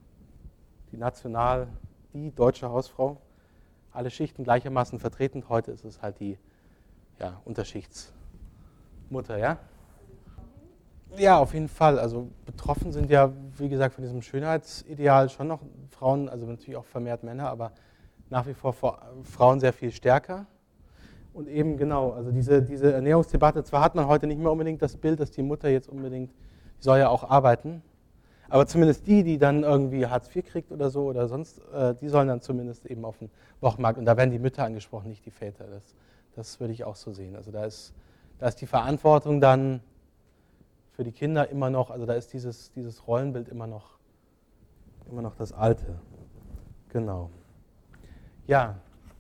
die deutsche Hausfrau, alle Schichten gleichermaßen vertreten. Heute ist es halt die Unterschichtsmutter, ja? Ja, auf jeden Fall. Also betroffen sind ja, wie gesagt, von diesem Schönheitsideal schon noch Frauen, also natürlich auch vermehrt Männer, aber nach wie vor Frauen sehr viel stärker. Und eben genau, also diese Ernährungsdebatte, zwar hat man heute nicht mehr unbedingt das Bild, dass die Mutter jetzt unbedingt, die soll ja auch arbeiten, aber zumindest die dann irgendwie Hartz IV kriegt oder so oder sonst, die sollen dann zumindest eben auf den Wochenmarkt, und da werden die Mütter angesprochen, nicht die Väter. Das würde ich auch so sehen. Also da ist die Verantwortung dann für die Kinder immer noch, also da ist dieses Rollenbild immer noch das alte. Genau. Ja.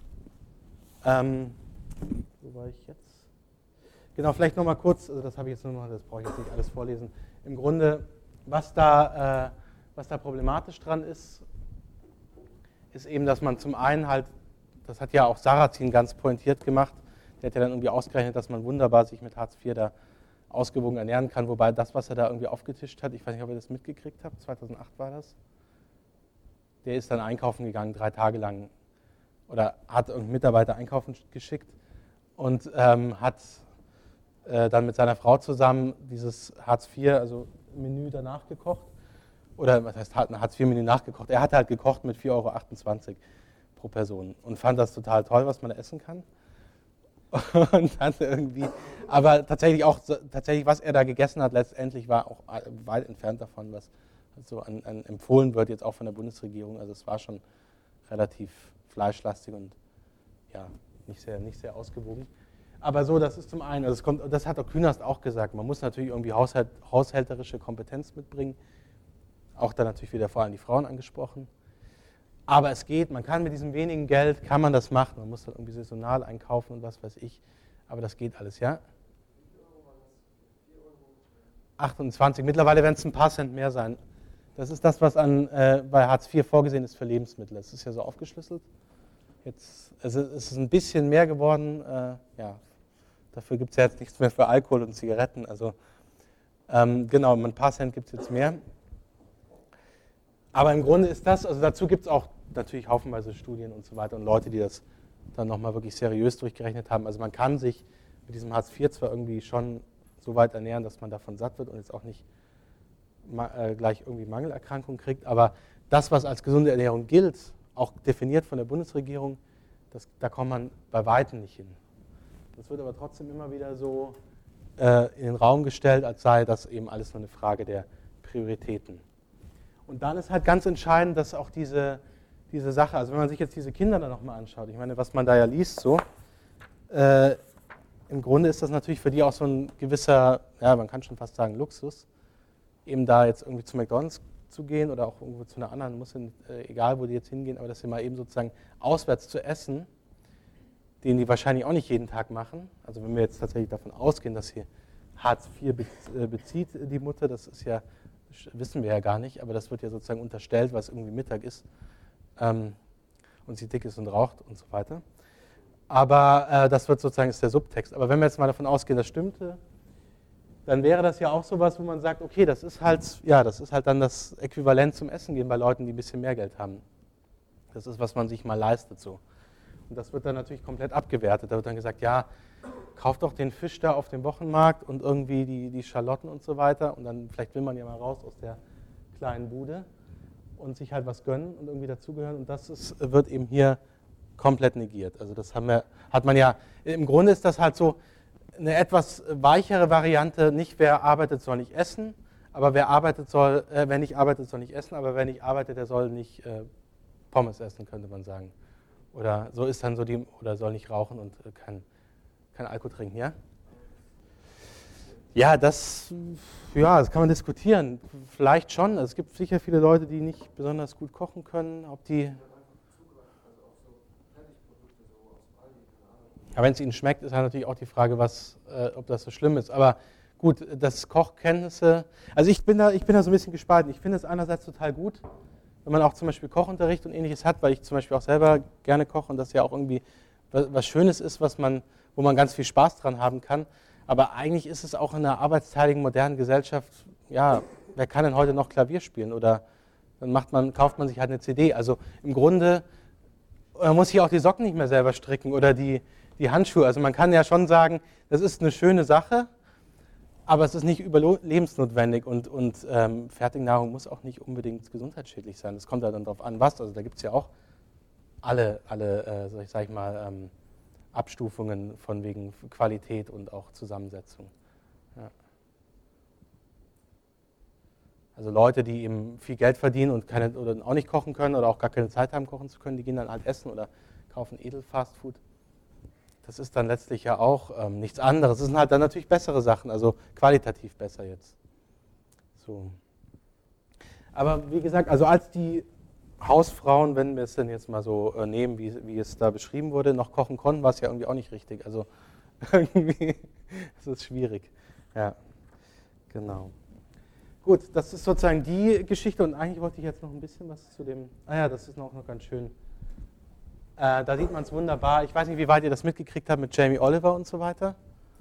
Wo war ich jetzt? Genau, vielleicht nochmal kurz, also das habe ich jetzt nur noch, das brauche ich jetzt nicht alles vorlesen. Im Grunde, was da problematisch dran ist eben, dass man zum einen halt, das hat ja auch Sarrazin ganz pointiert gemacht, der hat ja dann irgendwie ausgerechnet, dass man wunderbar sich mit Hartz IV da ausgewogen ernähren kann, wobei das, was er da irgendwie aufgetischt hat, ich weiß nicht, ob ihr das mitgekriegt habt, 2008 war das, der ist dann einkaufen gegangen, 3 Tage lang, oder hat irgendeinen Mitarbeiter einkaufen geschickt und hat dann mit seiner Frau zusammen dieses Hartz IV, also Menü danach gekocht. Oder was heißt ein Hartz IV-Menü nachgekocht? Er hatte halt gekocht mit 4,28 € pro Person und fand das total toll, was man da essen kann. Und dann irgendwie, aber tatsächlich, was er da gegessen hat, letztendlich war auch weit entfernt davon, was so empfohlen wird, jetzt auch von der Bundesregierung. Also es war schon relativ fleischlastig und ja, nicht sehr ausgewogen. Aber so, das ist zum einen, also das hat auch Künast auch gesagt, man muss natürlich irgendwie haushälterische Kompetenz mitbringen, auch dann natürlich wieder vor allem die Frauen angesprochen. Aber es geht, man kann mit diesem wenigen Geld, kann man das machen, man muss dann irgendwie saisonal einkaufen und was weiß ich, aber das geht alles, ja? 28, mittlerweile werden es ein paar Cent mehr sein. Das ist das, was bei Hartz IV vorgesehen ist für Lebensmittel. Das ist ja so aufgeschlüsselt. Jetzt, es ist ein bisschen mehr geworden, ja, Dafür gibt es ja jetzt nichts mehr für Alkohol und Zigaretten. Also genau, ein paar Cent gibt es jetzt mehr. Aber im Grunde ist das, also dazu gibt es auch natürlich haufenweise Studien und so weiter und Leute, die das dann nochmal wirklich seriös durchgerechnet haben. Also man kann sich mit diesem Hartz IV zwar irgendwie schon so weit ernähren, dass man davon satt wird und jetzt auch nicht gleich irgendwie Mangelerkrankungen kriegt, aber das, was als gesunde Ernährung gilt, auch definiert von der Bundesregierung, da kommt man bei Weitem nicht hin. Das wird aber trotzdem immer wieder so in den Raum gestellt, als sei das eben alles nur eine Frage der Prioritäten. Und dann ist halt ganz entscheidend, dass auch diese Sache, also wenn man sich jetzt diese Kinder dann nochmal anschaut, ich meine, was man da ja liest, so, im Grunde ist das natürlich für die auch so ein gewisser, ja, man kann schon fast sagen Luxus, eben da jetzt irgendwie zu McDonald's zu gehen oder auch irgendwo zu einer anderen, egal wo die jetzt hingehen, aber dass sie mal eben sozusagen auswärts zu essen, den die wahrscheinlich auch nicht jeden Tag machen. Also wenn wir jetzt tatsächlich davon ausgehen, dass hier Hartz IV bezieht, die Mutter, das ist ja, wissen wir ja gar nicht, aber das wird ja sozusagen unterstellt, was irgendwie Mittag ist und sie dick ist und raucht und so weiter. Aber das wird sozusagen, ist der Subtext. Aber wenn wir jetzt mal davon ausgehen, das stimmte, dann wäre das ja auch sowas, wo man sagt, okay, das ist halt dann das Äquivalent zum Essen gehen bei Leuten, die ein bisschen mehr Geld haben. Das ist, was man sich mal leistet so. Und das wird dann natürlich komplett abgewertet. Da wird dann gesagt, ja, kauft doch den Fisch da auf dem Wochenmarkt und irgendwie die Schalotten und so weiter. Und dann vielleicht will man ja mal raus aus der kleinen Bude und sich halt was gönnen und irgendwie dazugehören. Und das wird eben hier komplett negiert. Also das hat man ja, im Grunde ist das halt so eine etwas weichere Variante, nicht wer arbeitet, soll nicht essen, aber wer nicht arbeitet, soll nicht essen, aber wer nicht arbeitet, der soll nicht Pommes essen, könnte man sagen. Oder so ist dann so oder soll nicht rauchen und kein Alkohol trinken, ja? Ja, das kann man diskutieren. Vielleicht schon. Also es gibt sicher viele Leute, die nicht besonders gut kochen können. Aber wenn es ihnen schmeckt, ist halt natürlich auch die Frage, ob das so schlimm ist. Aber gut, das Kochkenntnisse, also ich bin da so ein bisschen gespalten. Ich finde es einerseits total gut, wenn man auch zum Beispiel Kochunterricht und Ähnliches hat, weil ich zum Beispiel auch selber gerne koche und das ja auch irgendwie was Schönes ist, wo man ganz viel Spaß dran haben kann. Aber eigentlich ist es auch in einer arbeitsteiligen, modernen Gesellschaft, ja, wer kann denn heute noch Klavier spielen? Oder dann kauft man sich halt eine CD. Also im Grunde, man muss sich auch die Socken nicht mehr selber stricken oder die Handschuhe. Also man kann ja schon sagen, das ist eine schöne Sache, aber es ist nicht überlebensnotwendig und Fertignahrung muss auch nicht unbedingt gesundheitsschädlich sein. Das kommt ja dann darauf an, was. Also da gibt es ja auch alle sag ich mal, Abstufungen von wegen Qualität und auch Zusammensetzung. Ja. Also Leute, die eben viel Geld verdienen und oder auch nicht kochen können oder auch gar keine Zeit haben, kochen zu können, die gehen dann halt essen oder kaufen Edelfastfood. Das ist dann letztlich ja auch nichts anderes. Das sind halt dann natürlich bessere Sachen, also qualitativ besser jetzt. So. Aber wie gesagt, also als die Hausfrauen, wenn wir es denn jetzt mal so nehmen, wie es da beschrieben wurde, noch kochen konnten, war es ja irgendwie auch nicht richtig. Also irgendwie, das ist schwierig. Ja, genau. Gut, das ist sozusagen die Geschichte und eigentlich wollte ich jetzt noch ein bisschen was zu dem, das ist noch ganz schön. Da sieht man es wunderbar. Ich weiß nicht, wie weit ihr das mitgekriegt habt mit Jamie Oliver und so weiter.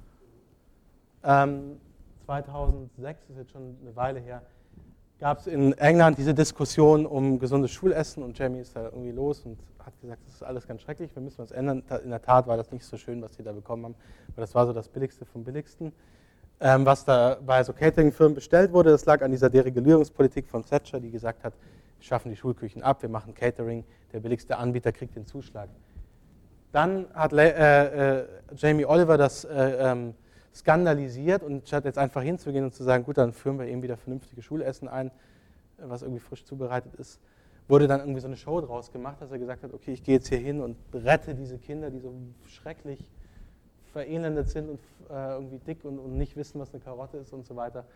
2006, ist jetzt schon eine Weile her, gab es in England diese Diskussion um gesundes Schulessen und Jamie ist da irgendwie los und hat gesagt, das ist alles ganz schrecklich, wir müssen was ändern. In der Tat war das nicht so schön, was die da bekommen haben, weil das war so das Billigste vom Billigsten. Was da bei so Catering-Firmen bestellt wurde, das lag an dieser Deregulierungspolitik von Thatcher, die gesagt hat, wir schaffen die Schulküchen ab, wir machen Catering, der billigste Anbieter kriegt den Zuschlag. Dann hat Jamie Oliver das skandalisiert und statt jetzt einfach hinzugehen und zu sagen, gut, dann führen wir eben wieder vernünftiges Schulessen ein, was irgendwie frisch zubereitet ist, wurde dann irgendwie so eine Show draus gemacht, dass er gesagt hat, okay, ich gehe jetzt hier hin und rette diese Kinder, die so schrecklich verelendet sind und irgendwie dick und nicht wissen, was eine Karotte ist und so weiter.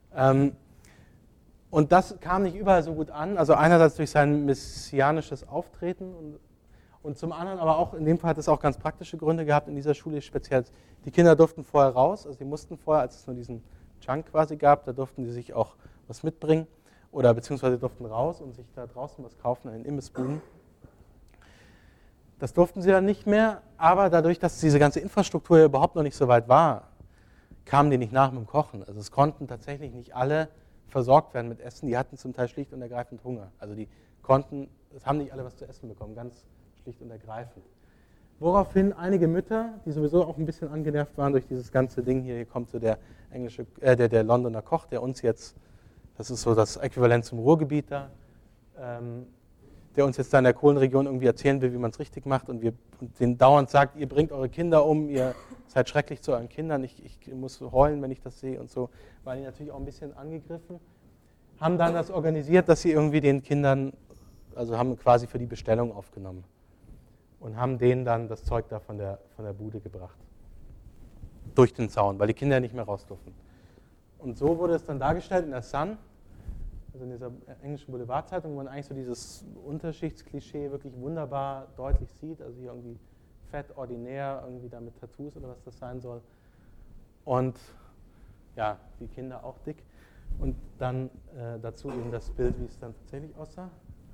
Und das kam nicht überall so gut an, also einerseits durch sein messianisches Auftreten und zum anderen aber auch, in dem Fall hat es auch ganz praktische Gründe gehabt in dieser Schule, speziell die Kinder durften vorher raus, also die mussten vorher, als es nur diesen Junk quasi gab, da durften die sich auch was mitbringen oder beziehungsweise durften raus und sich da draußen was kaufen in den Imbissbuden. Das durften sie dann nicht mehr, aber dadurch, dass diese ganze Infrastruktur überhaupt noch nicht so weit war, kamen die nicht nach mit dem Kochen. Also es konnten tatsächlich nicht alle versorgt werden mit Essen, die hatten zum Teil schlicht und ergreifend Hunger. Also es haben nicht alle was zu essen bekommen, ganz schlicht und ergreifend. Woraufhin einige Mütter, die sowieso auch ein bisschen angenervt waren durch dieses ganze Ding hier kommt so der Londoner Koch, der uns jetzt, das ist so das Äquivalent zum Ruhrgebiet da, der uns jetzt da in der Kohlenregion irgendwie erzählen will, wie man es richtig macht und den dauernd sagt, ihr bringt eure Kinder um, ihr seid schrecklich zu euren Kindern, ich muss heulen, wenn ich das sehe und so, waren die natürlich auch ein bisschen angegriffen, haben dann das organisiert, dass sie irgendwie den Kindern, also haben quasi für die Bestellung aufgenommen und haben denen dann das Zeug da von der Bude gebracht, durch den Zaun, weil die Kinder nicht mehr raus durften. Und so wurde es dann dargestellt in der Sun, also in dieser englischen Boulevardzeitung, wo man eigentlich so dieses Unterschichtsklischee wirklich wunderbar deutlich sieht, also hier irgendwie fett, ordinär, irgendwie da mit Tattoos oder was das sein soll. Und ja, die Kinder auch dick. Und dann dazu eben das Bild, wie es dann tatsächlich aussah.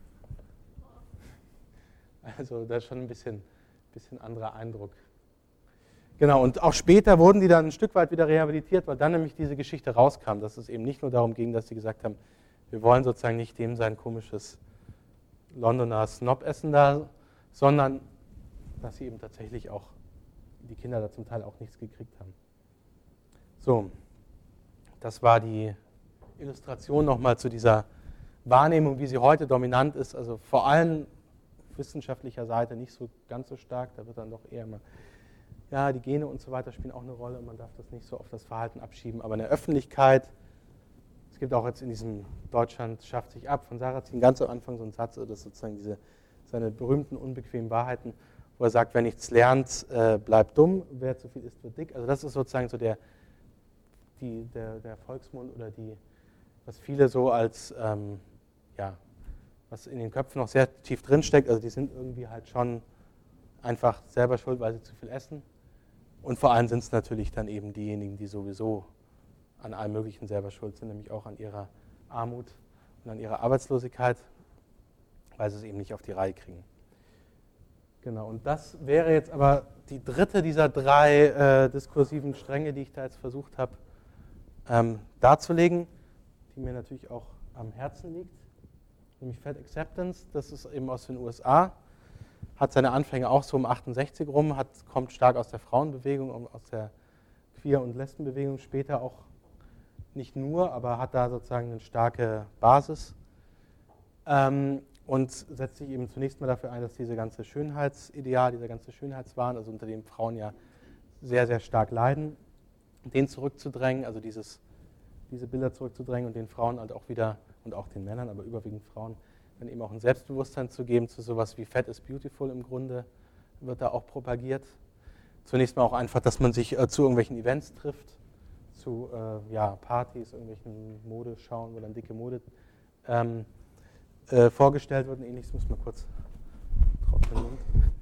Also da ist schon ein bisschen anderer Eindruck. Genau, und auch später wurden die dann ein Stück weit wieder rehabilitiert, weil dann nämlich diese Geschichte rauskam, dass es eben nicht nur darum ging, dass sie gesagt haben, wir wollen sozusagen nicht dem sein komisches Londoner Snob-Essen da, sondern dass sie eben tatsächlich auch, die Kinder da zum Teil auch nichts gekriegt haben. So, das war die Illustration nochmal zu dieser Wahrnehmung, wie sie heute dominant ist, also vor allem wissenschaftlicher Seite nicht so ganz so stark, da wird dann doch eher mal, ja, die Gene und so weiter spielen auch eine Rolle und man darf das nicht so auf das Verhalten abschieben, aber in der Öffentlichkeit, es gibt auch jetzt in diesem Deutschland schafft sich ab von Sarrazin ganz am Anfang so einen Satz, das ist sozusagen seine berühmten unbequemen Wahrheiten, wo er sagt, wer nichts lernt, bleibt dumm, wer zu viel isst, wird dick. Also das ist sozusagen so der Volksmund oder was viele so als, was in den Köpfen noch sehr tief drinsteckt, also die sind irgendwie halt schon einfach selber schuld, weil sie zu viel essen. Und vor allem sind es natürlich dann eben diejenigen, die sowieso an allem Möglichen selber schuld sind, nämlich auch an ihrer Armut und an ihrer Arbeitslosigkeit, weil sie es eben nicht auf die Reihe kriegen. Genau, und das wäre jetzt aber die dritte dieser drei diskursiven Stränge, die ich da jetzt versucht habe darzulegen, die mir natürlich auch am Herzen liegt, nämlich Fat Acceptance, das ist eben aus den USA, hat seine Anfänge auch so um 68 rum, kommt stark aus der Frauenbewegung, aus der Queer- und Lesbenbewegung, später auch nicht nur, aber hat da sozusagen eine starke Basis und setzt sich eben zunächst mal dafür ein, dass diese ganze Schönheitsideal, dieser ganze Schönheitswahn, also unter dem Frauen ja sehr, sehr stark leiden, den zurückzudrängen, also diese Bilder zurückzudrängen und den Frauen halt auch wieder, und auch den Männern, aber überwiegend Frauen, dann eben auch ein Selbstbewusstsein zu geben zu sowas wie Fat is Beautiful im Grunde, wird da auch propagiert. Zunächst mal auch einfach, dass man sich zu irgendwelchen Events trifft, zu Partys, irgendwelchen Modeschauen, wo dann dicke Mode vorgestellt wird und ähnliches. Muss man kurz trocknen.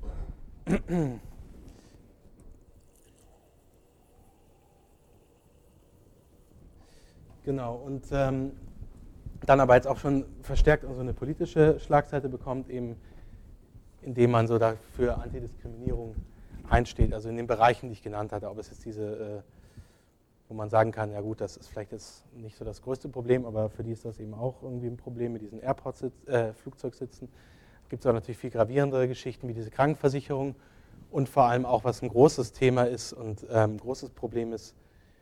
Genau, und dann aber jetzt auch schon verstärkt so eine politische Schlagseite bekommt, eben indem man so dafür Antidiskriminierung einsteht, also in den Bereichen, die ich genannt hatte, ob es jetzt diese, wo man sagen kann, ja gut, das ist vielleicht jetzt nicht so das größte Problem, aber für die ist das eben auch irgendwie ein Problem mit diesen Flugzeugsitzen. Gibt es auch natürlich viel gravierendere Geschichten wie diese Krankenversicherung und vor allem auch, was ein großes Thema ist und ein großes Problem ist,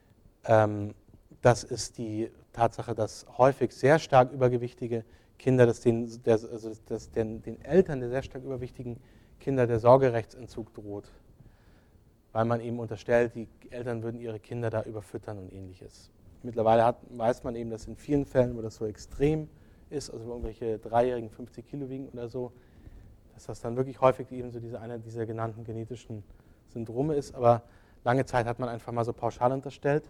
das ist die Tatsache, dass häufig sehr stark übergewichtige Kinder, den Eltern der sehr stark übergewichtigen Kinder der Sorgerechtsentzug droht, weil man eben unterstellt, die Eltern würden ihre Kinder da überfüttern und ähnliches. Mittlerweile weiß man eben, dass in vielen Fällen, wo das so extrem ist, also wo irgendwelche Dreijährigen 50 Kilo wiegen oder so, dass das dann wirklich häufig eben so einer dieser genannten genetischen Syndrome ist, aber lange Zeit hat man einfach mal so pauschal unterstellt,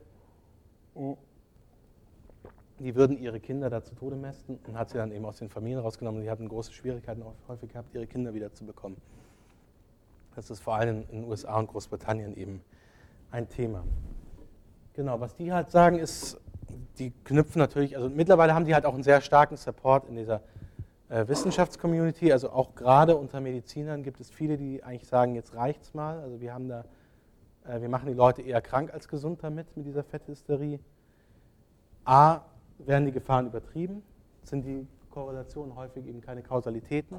die würden ihre Kinder da zu Tode mästen und hat sie dann eben aus den Familien rausgenommen und die hatten große Schwierigkeiten auch häufig gehabt, ihre Kinder wieder zu bekommen. Das ist vor allem in den USA und Großbritannien eben ein Thema. Genau, was die halt sagen ist, die knüpfen natürlich, also mittlerweile haben die halt auch einen sehr starken Support in dieser Wissenschaftscommunity, also auch gerade unter Medizinern gibt es viele, die eigentlich sagen, jetzt reicht's mal. Also wir machen die Leute eher krank als gesund mit dieser Fetthysterie. A, werden die Gefahren übertrieben, sind die Korrelationen häufig eben keine Kausalitäten.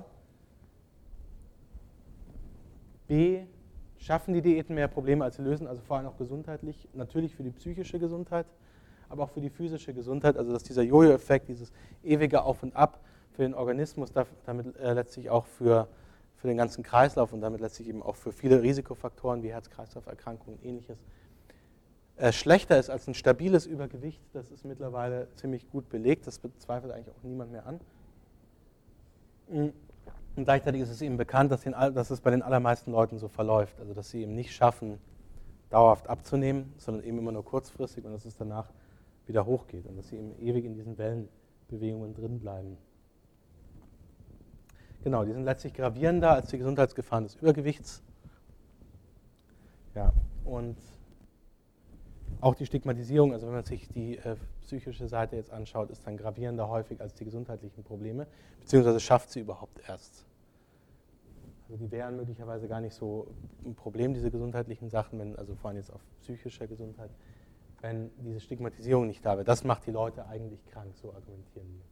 B, schaffen die Diäten mehr Probleme, als sie lösen, also vor allem auch gesundheitlich, natürlich für die psychische Gesundheit, aber auch für die physische Gesundheit, also dass dieser Jojo-Effekt, dieses ewige Auf und Ab für den Organismus, damit letztlich auch für den ganzen Kreislauf und damit letztlich eben auch für viele Risikofaktoren wie Herz-Kreislauf-Erkrankungen und Ähnliches, schlechter ist als ein stabiles Übergewicht. Das ist mittlerweile ziemlich gut belegt, das bezweifelt eigentlich auch niemand mehr an. Und gleichzeitig ist es eben bekannt, dass es bei den allermeisten Leuten so verläuft, also dass sie eben nicht schaffen, dauerhaft abzunehmen, sondern eben immer nur kurzfristig und dass es danach wieder hochgeht und dass sie eben ewig in diesen Wellenbewegungen drin bleiben. Genau, die sind letztlich gravierender als die Gesundheitsgefahren des Übergewichts. Ja, und auch die Stigmatisierung, also wenn man sich die psychische Seite jetzt anschaut, ist dann gravierender häufig als die gesundheitlichen Probleme, beziehungsweise schafft sie überhaupt erst. Also die wären möglicherweise gar nicht so ein Problem, diese gesundheitlichen Sachen, also vor allem jetzt auf psychischer Gesundheit, wenn diese Stigmatisierung nicht da wäre. Das macht die Leute eigentlich krank, so argumentieren wir.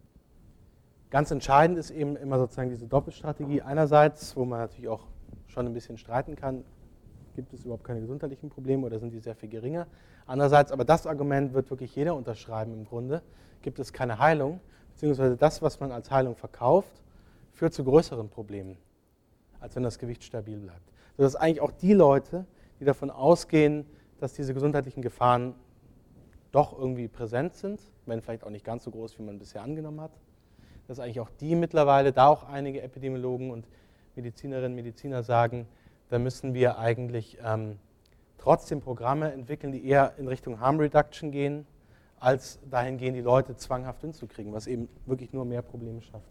Ganz entscheidend ist eben immer sozusagen diese Doppelstrategie. Einerseits, wo man natürlich auch schon ein bisschen streiten kann, gibt es überhaupt keine gesundheitlichen Probleme oder sind die sehr viel geringer. Andererseits, aber das Argument wird wirklich jeder unterschreiben im Grunde, gibt es keine Heilung, beziehungsweise das, was man als Heilung verkauft, führt zu größeren Problemen, als wenn das Gewicht stabil bleibt. Sodass eigentlich auch die Leute, die davon ausgehen, dass diese gesundheitlichen Gefahren doch irgendwie präsent sind, wenn vielleicht auch nicht ganz so groß, wie man bisher angenommen hat, dass eigentlich auch die mittlerweile, da auch einige Epidemiologen und Medizinerinnen und Mediziner sagen, da müssen wir eigentlich trotzdem Programme entwickeln, die eher in Richtung Harm Reduction gehen, als dahin gehen, die Leute zwanghaft hinzukriegen, was eben wirklich nur mehr Probleme schafft.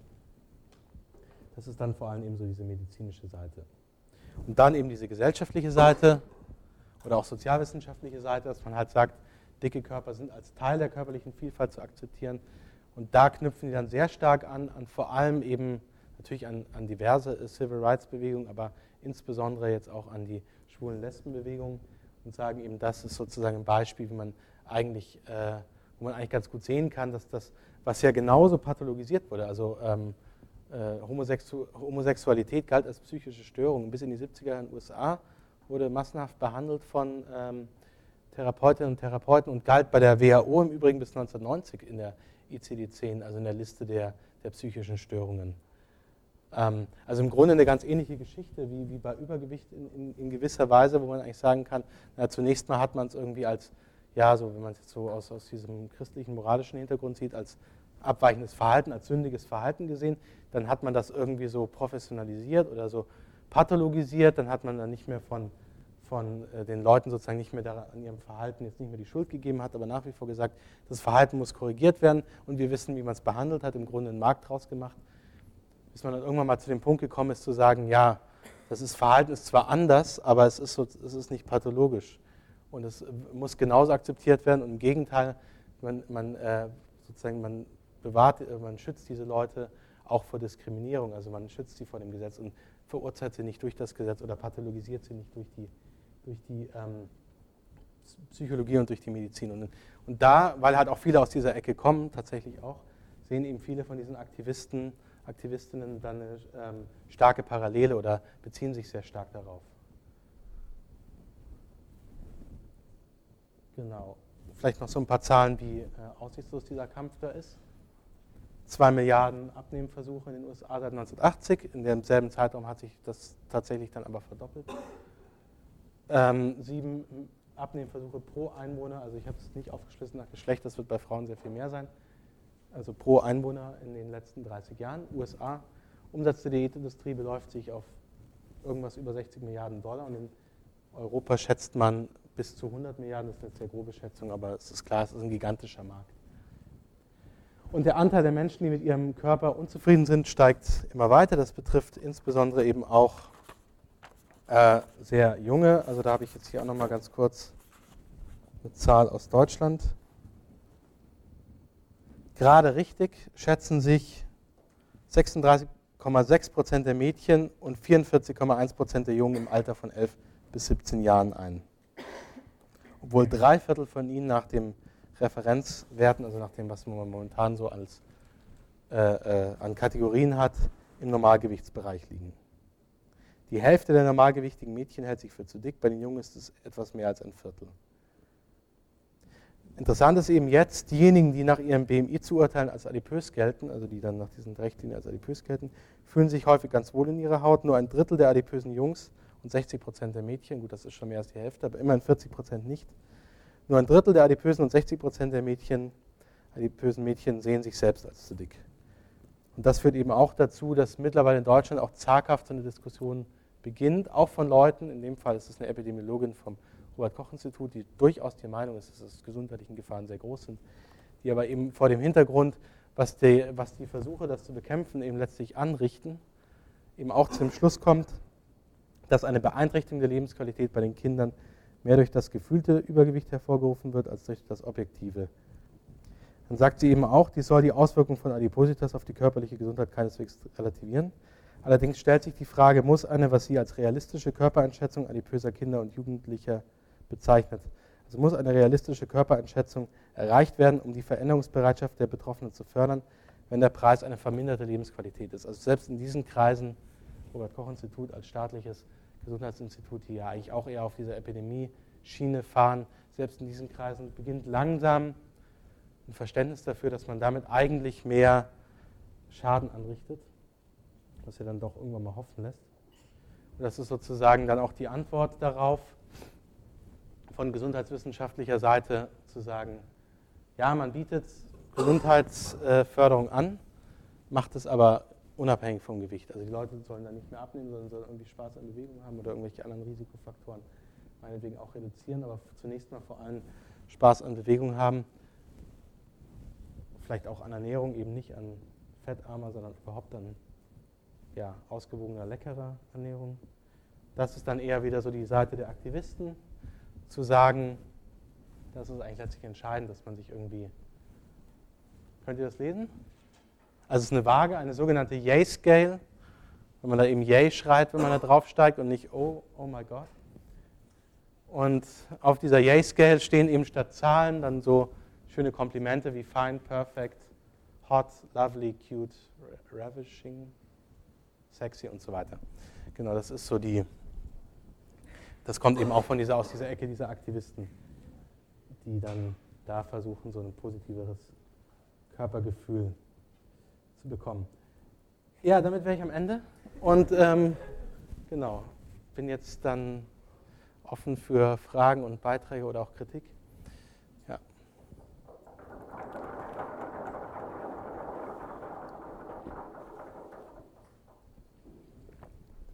Das ist dann vor allem eben so diese medizinische Seite. Und dann eben diese gesellschaftliche Seite oder auch sozialwissenschaftliche Seite, dass man halt sagt, dicke Körper sind als Teil der körperlichen Vielfalt zu akzeptieren. Und da knüpfen die dann sehr stark an vor allem eben natürlich an diverse Civil Rights Bewegungen, aber insbesondere jetzt auch an die Schwulen-Lesben-Bewegung und sagen eben, das ist sozusagen ein Beispiel, wo man eigentlich ganz gut sehen kann, dass das, was ja genauso pathologisiert wurde, also Homosexualität galt als psychische Störung bis in die 70er in den USA, wurde massenhaft behandelt von Therapeutinnen und Therapeuten und galt bei der WHO im Übrigen bis 1990 in der ICD-10, also in der Liste der psychischen Störungen. Also im Grunde eine ganz ähnliche Geschichte wie bei Übergewicht in gewisser Weise, wo man eigentlich sagen kann, zunächst mal hat man es irgendwie als, ja, so wenn man es jetzt so aus diesem christlichen, moralischen Hintergrund sieht, als abweichendes Verhalten, als sündiges Verhalten gesehen, dann hat man das irgendwie so professionalisiert oder so pathologisiert, dann hat man dann nicht mehr von den Leuten sozusagen nicht mehr an ihrem Verhalten jetzt nicht mehr die Schuld gegeben, hat aber nach wie vor gesagt, das Verhalten muss korrigiert werden und wir wissen, wie man es behandelt hat, im Grunde einen Markt draus gemacht, bis man dann irgendwann mal zu dem Punkt gekommen ist, zu sagen, ja, Verhalten ist zwar anders, aber es ist nicht pathologisch und es muss genauso akzeptiert werden und im Gegenteil, man schützt diese Leute auch vor Diskriminierung, also man schützt sie vor dem Gesetz und verurteilt sie nicht durch das Gesetz oder pathologisiert sie nicht durch die Psychologie und durch die Medizin. Und da, weil halt auch viele aus dieser Ecke kommen, tatsächlich auch, sehen eben viele von diesen Aktivistinnen dann eine starke Parallele oder beziehen sich sehr stark darauf. Genau. Vielleicht noch so ein paar Zahlen, wie aussichtslos dieser Kampf da ist. 2 Milliarden Abnehmversuche in den USA seit 1980. In demselben Zeitraum hat sich das tatsächlich dann aber verdoppelt. 7 Abnehmversuche pro Einwohner, also ich habe es nicht aufgeschlüsselt nach Geschlecht, das wird bei Frauen sehr viel mehr sein. Also pro Einwohner in den letzten 30 Jahren. USA, Umsatz der Diätindustrie beläuft sich auf irgendwas über 60 Milliarden Dollar und in Europa schätzt man bis zu 100 Milliarden, das ist eine sehr grobe Schätzung, aber es ist klar, es ist ein gigantischer Markt. Und der Anteil der Menschen, die mit ihrem Körper unzufrieden sind, steigt immer weiter. Das betrifft insbesondere eben auch sehr junge. Also da habe ich jetzt hier auch nochmal ganz kurz eine Zahl aus Deutschland. Gerade richtig schätzen sich 36,6% der Mädchen und 44,1% der Jungen im Alter von 11 bis 17 Jahren ein. Obwohl 3/4 von ihnen nach den Referenzwerten, also nach dem, was man momentan so als an Kategorien hat, im Normalgewichtsbereich liegen. Die Hälfte der normalgewichtigen Mädchen hält sich für zu dick, bei den Jungen ist es etwas mehr als 1/4. Interessant ist eben jetzt, diejenigen, die nach ihrem BMI zu urteilen als adipös gelten, also die dann nach diesen Richtlinien als adipös gelten, fühlen sich häufig ganz wohl in ihrer Haut. Nur 1/3 der adipösen Jungs und 60% der Mädchen, gut, das ist schon mehr als die Hälfte, aber immerhin 40% nicht. Nur 1/3 der adipösen und 60% der adipösen Mädchen sehen sich selbst als zu dick. Und das führt eben auch dazu, dass mittlerweile in Deutschland auch zaghaft so eine Diskussion beginnt, auch von Leuten, in dem Fall ist es eine Epidemiologin vom Robert-Koch-Institut, die durchaus die Meinung ist, dass gesundheitliche Gefahren sehr groß sind, die aber eben vor dem Hintergrund, was die Versuche, das zu bekämpfen, eben letztlich anrichten, eben auch zu dem Schluss kommt, dass eine Beeinträchtigung der Lebensqualität bei den Kindern mehr durch das gefühlte Übergewicht hervorgerufen wird, als durch das objektive. Dann sagt sie eben auch, dies soll die Auswirkungen von Adipositas auf die körperliche Gesundheit keineswegs relativieren. Allerdings stellt sich die Frage, muss eine, was sie als realistische Körpereinschätzung adipöser Kinder und Jugendlicher bezeichnet, also muss eine realistische Körpereinschätzung erreicht werden, um die Veränderungsbereitschaft der Betroffenen zu fördern, wenn der Preis eine verminderte Lebensqualität ist. Also selbst in diesen Kreisen, Robert-Koch-Institut als staatliches Gesundheitsinstitut, die ja eigentlich auch eher auf dieser Epidemie-Schiene fahren, selbst in diesen Kreisen beginnt langsam ein Verständnis dafür, dass man damit eigentlich mehr Schaden anrichtet, was ja dann doch irgendwann mal hoffen lässt. Und das ist sozusagen dann auch die Antwort darauf, von gesundheitswissenschaftlicher Seite zu sagen, ja, man bietet Gesundheitsförderung an, macht es aber unabhängig vom Gewicht. Also die Leute sollen dann nicht mehr abnehmen, sondern sollen irgendwie Spaß an Bewegung haben oder irgendwelche anderen Risikofaktoren meinetwegen auch reduzieren, aber zunächst mal vor allem Spaß an Bewegung haben. Vielleicht auch an Ernährung, eben nicht an fettarmer, sondern überhaupt an ausgewogener, leckerer Ernährung. Das ist dann eher wieder so die Seite der Aktivisten, zu sagen, das ist eigentlich letztlich entscheidend, dass man sich irgendwie... Könnt ihr das lesen? Also es ist eine Waage, eine sogenannte Yay-Scale, wenn man da eben Yay schreit, wenn man da draufsteigt und nicht oh my God. Und auf dieser Yay-Scale stehen eben statt Zahlen dann so schöne Komplimente wie fine, perfect, hot, lovely, cute, ravishing, sexy und so weiter. Genau, das ist so das kommt eben auch aus dieser Ecke dieser Aktivisten, die dann da versuchen, so ein positiveres Körpergefühl zu bekommen. Ja, damit wäre ich am Ende und genau, bin jetzt dann offen für Fragen und Beiträge oder auch Kritik.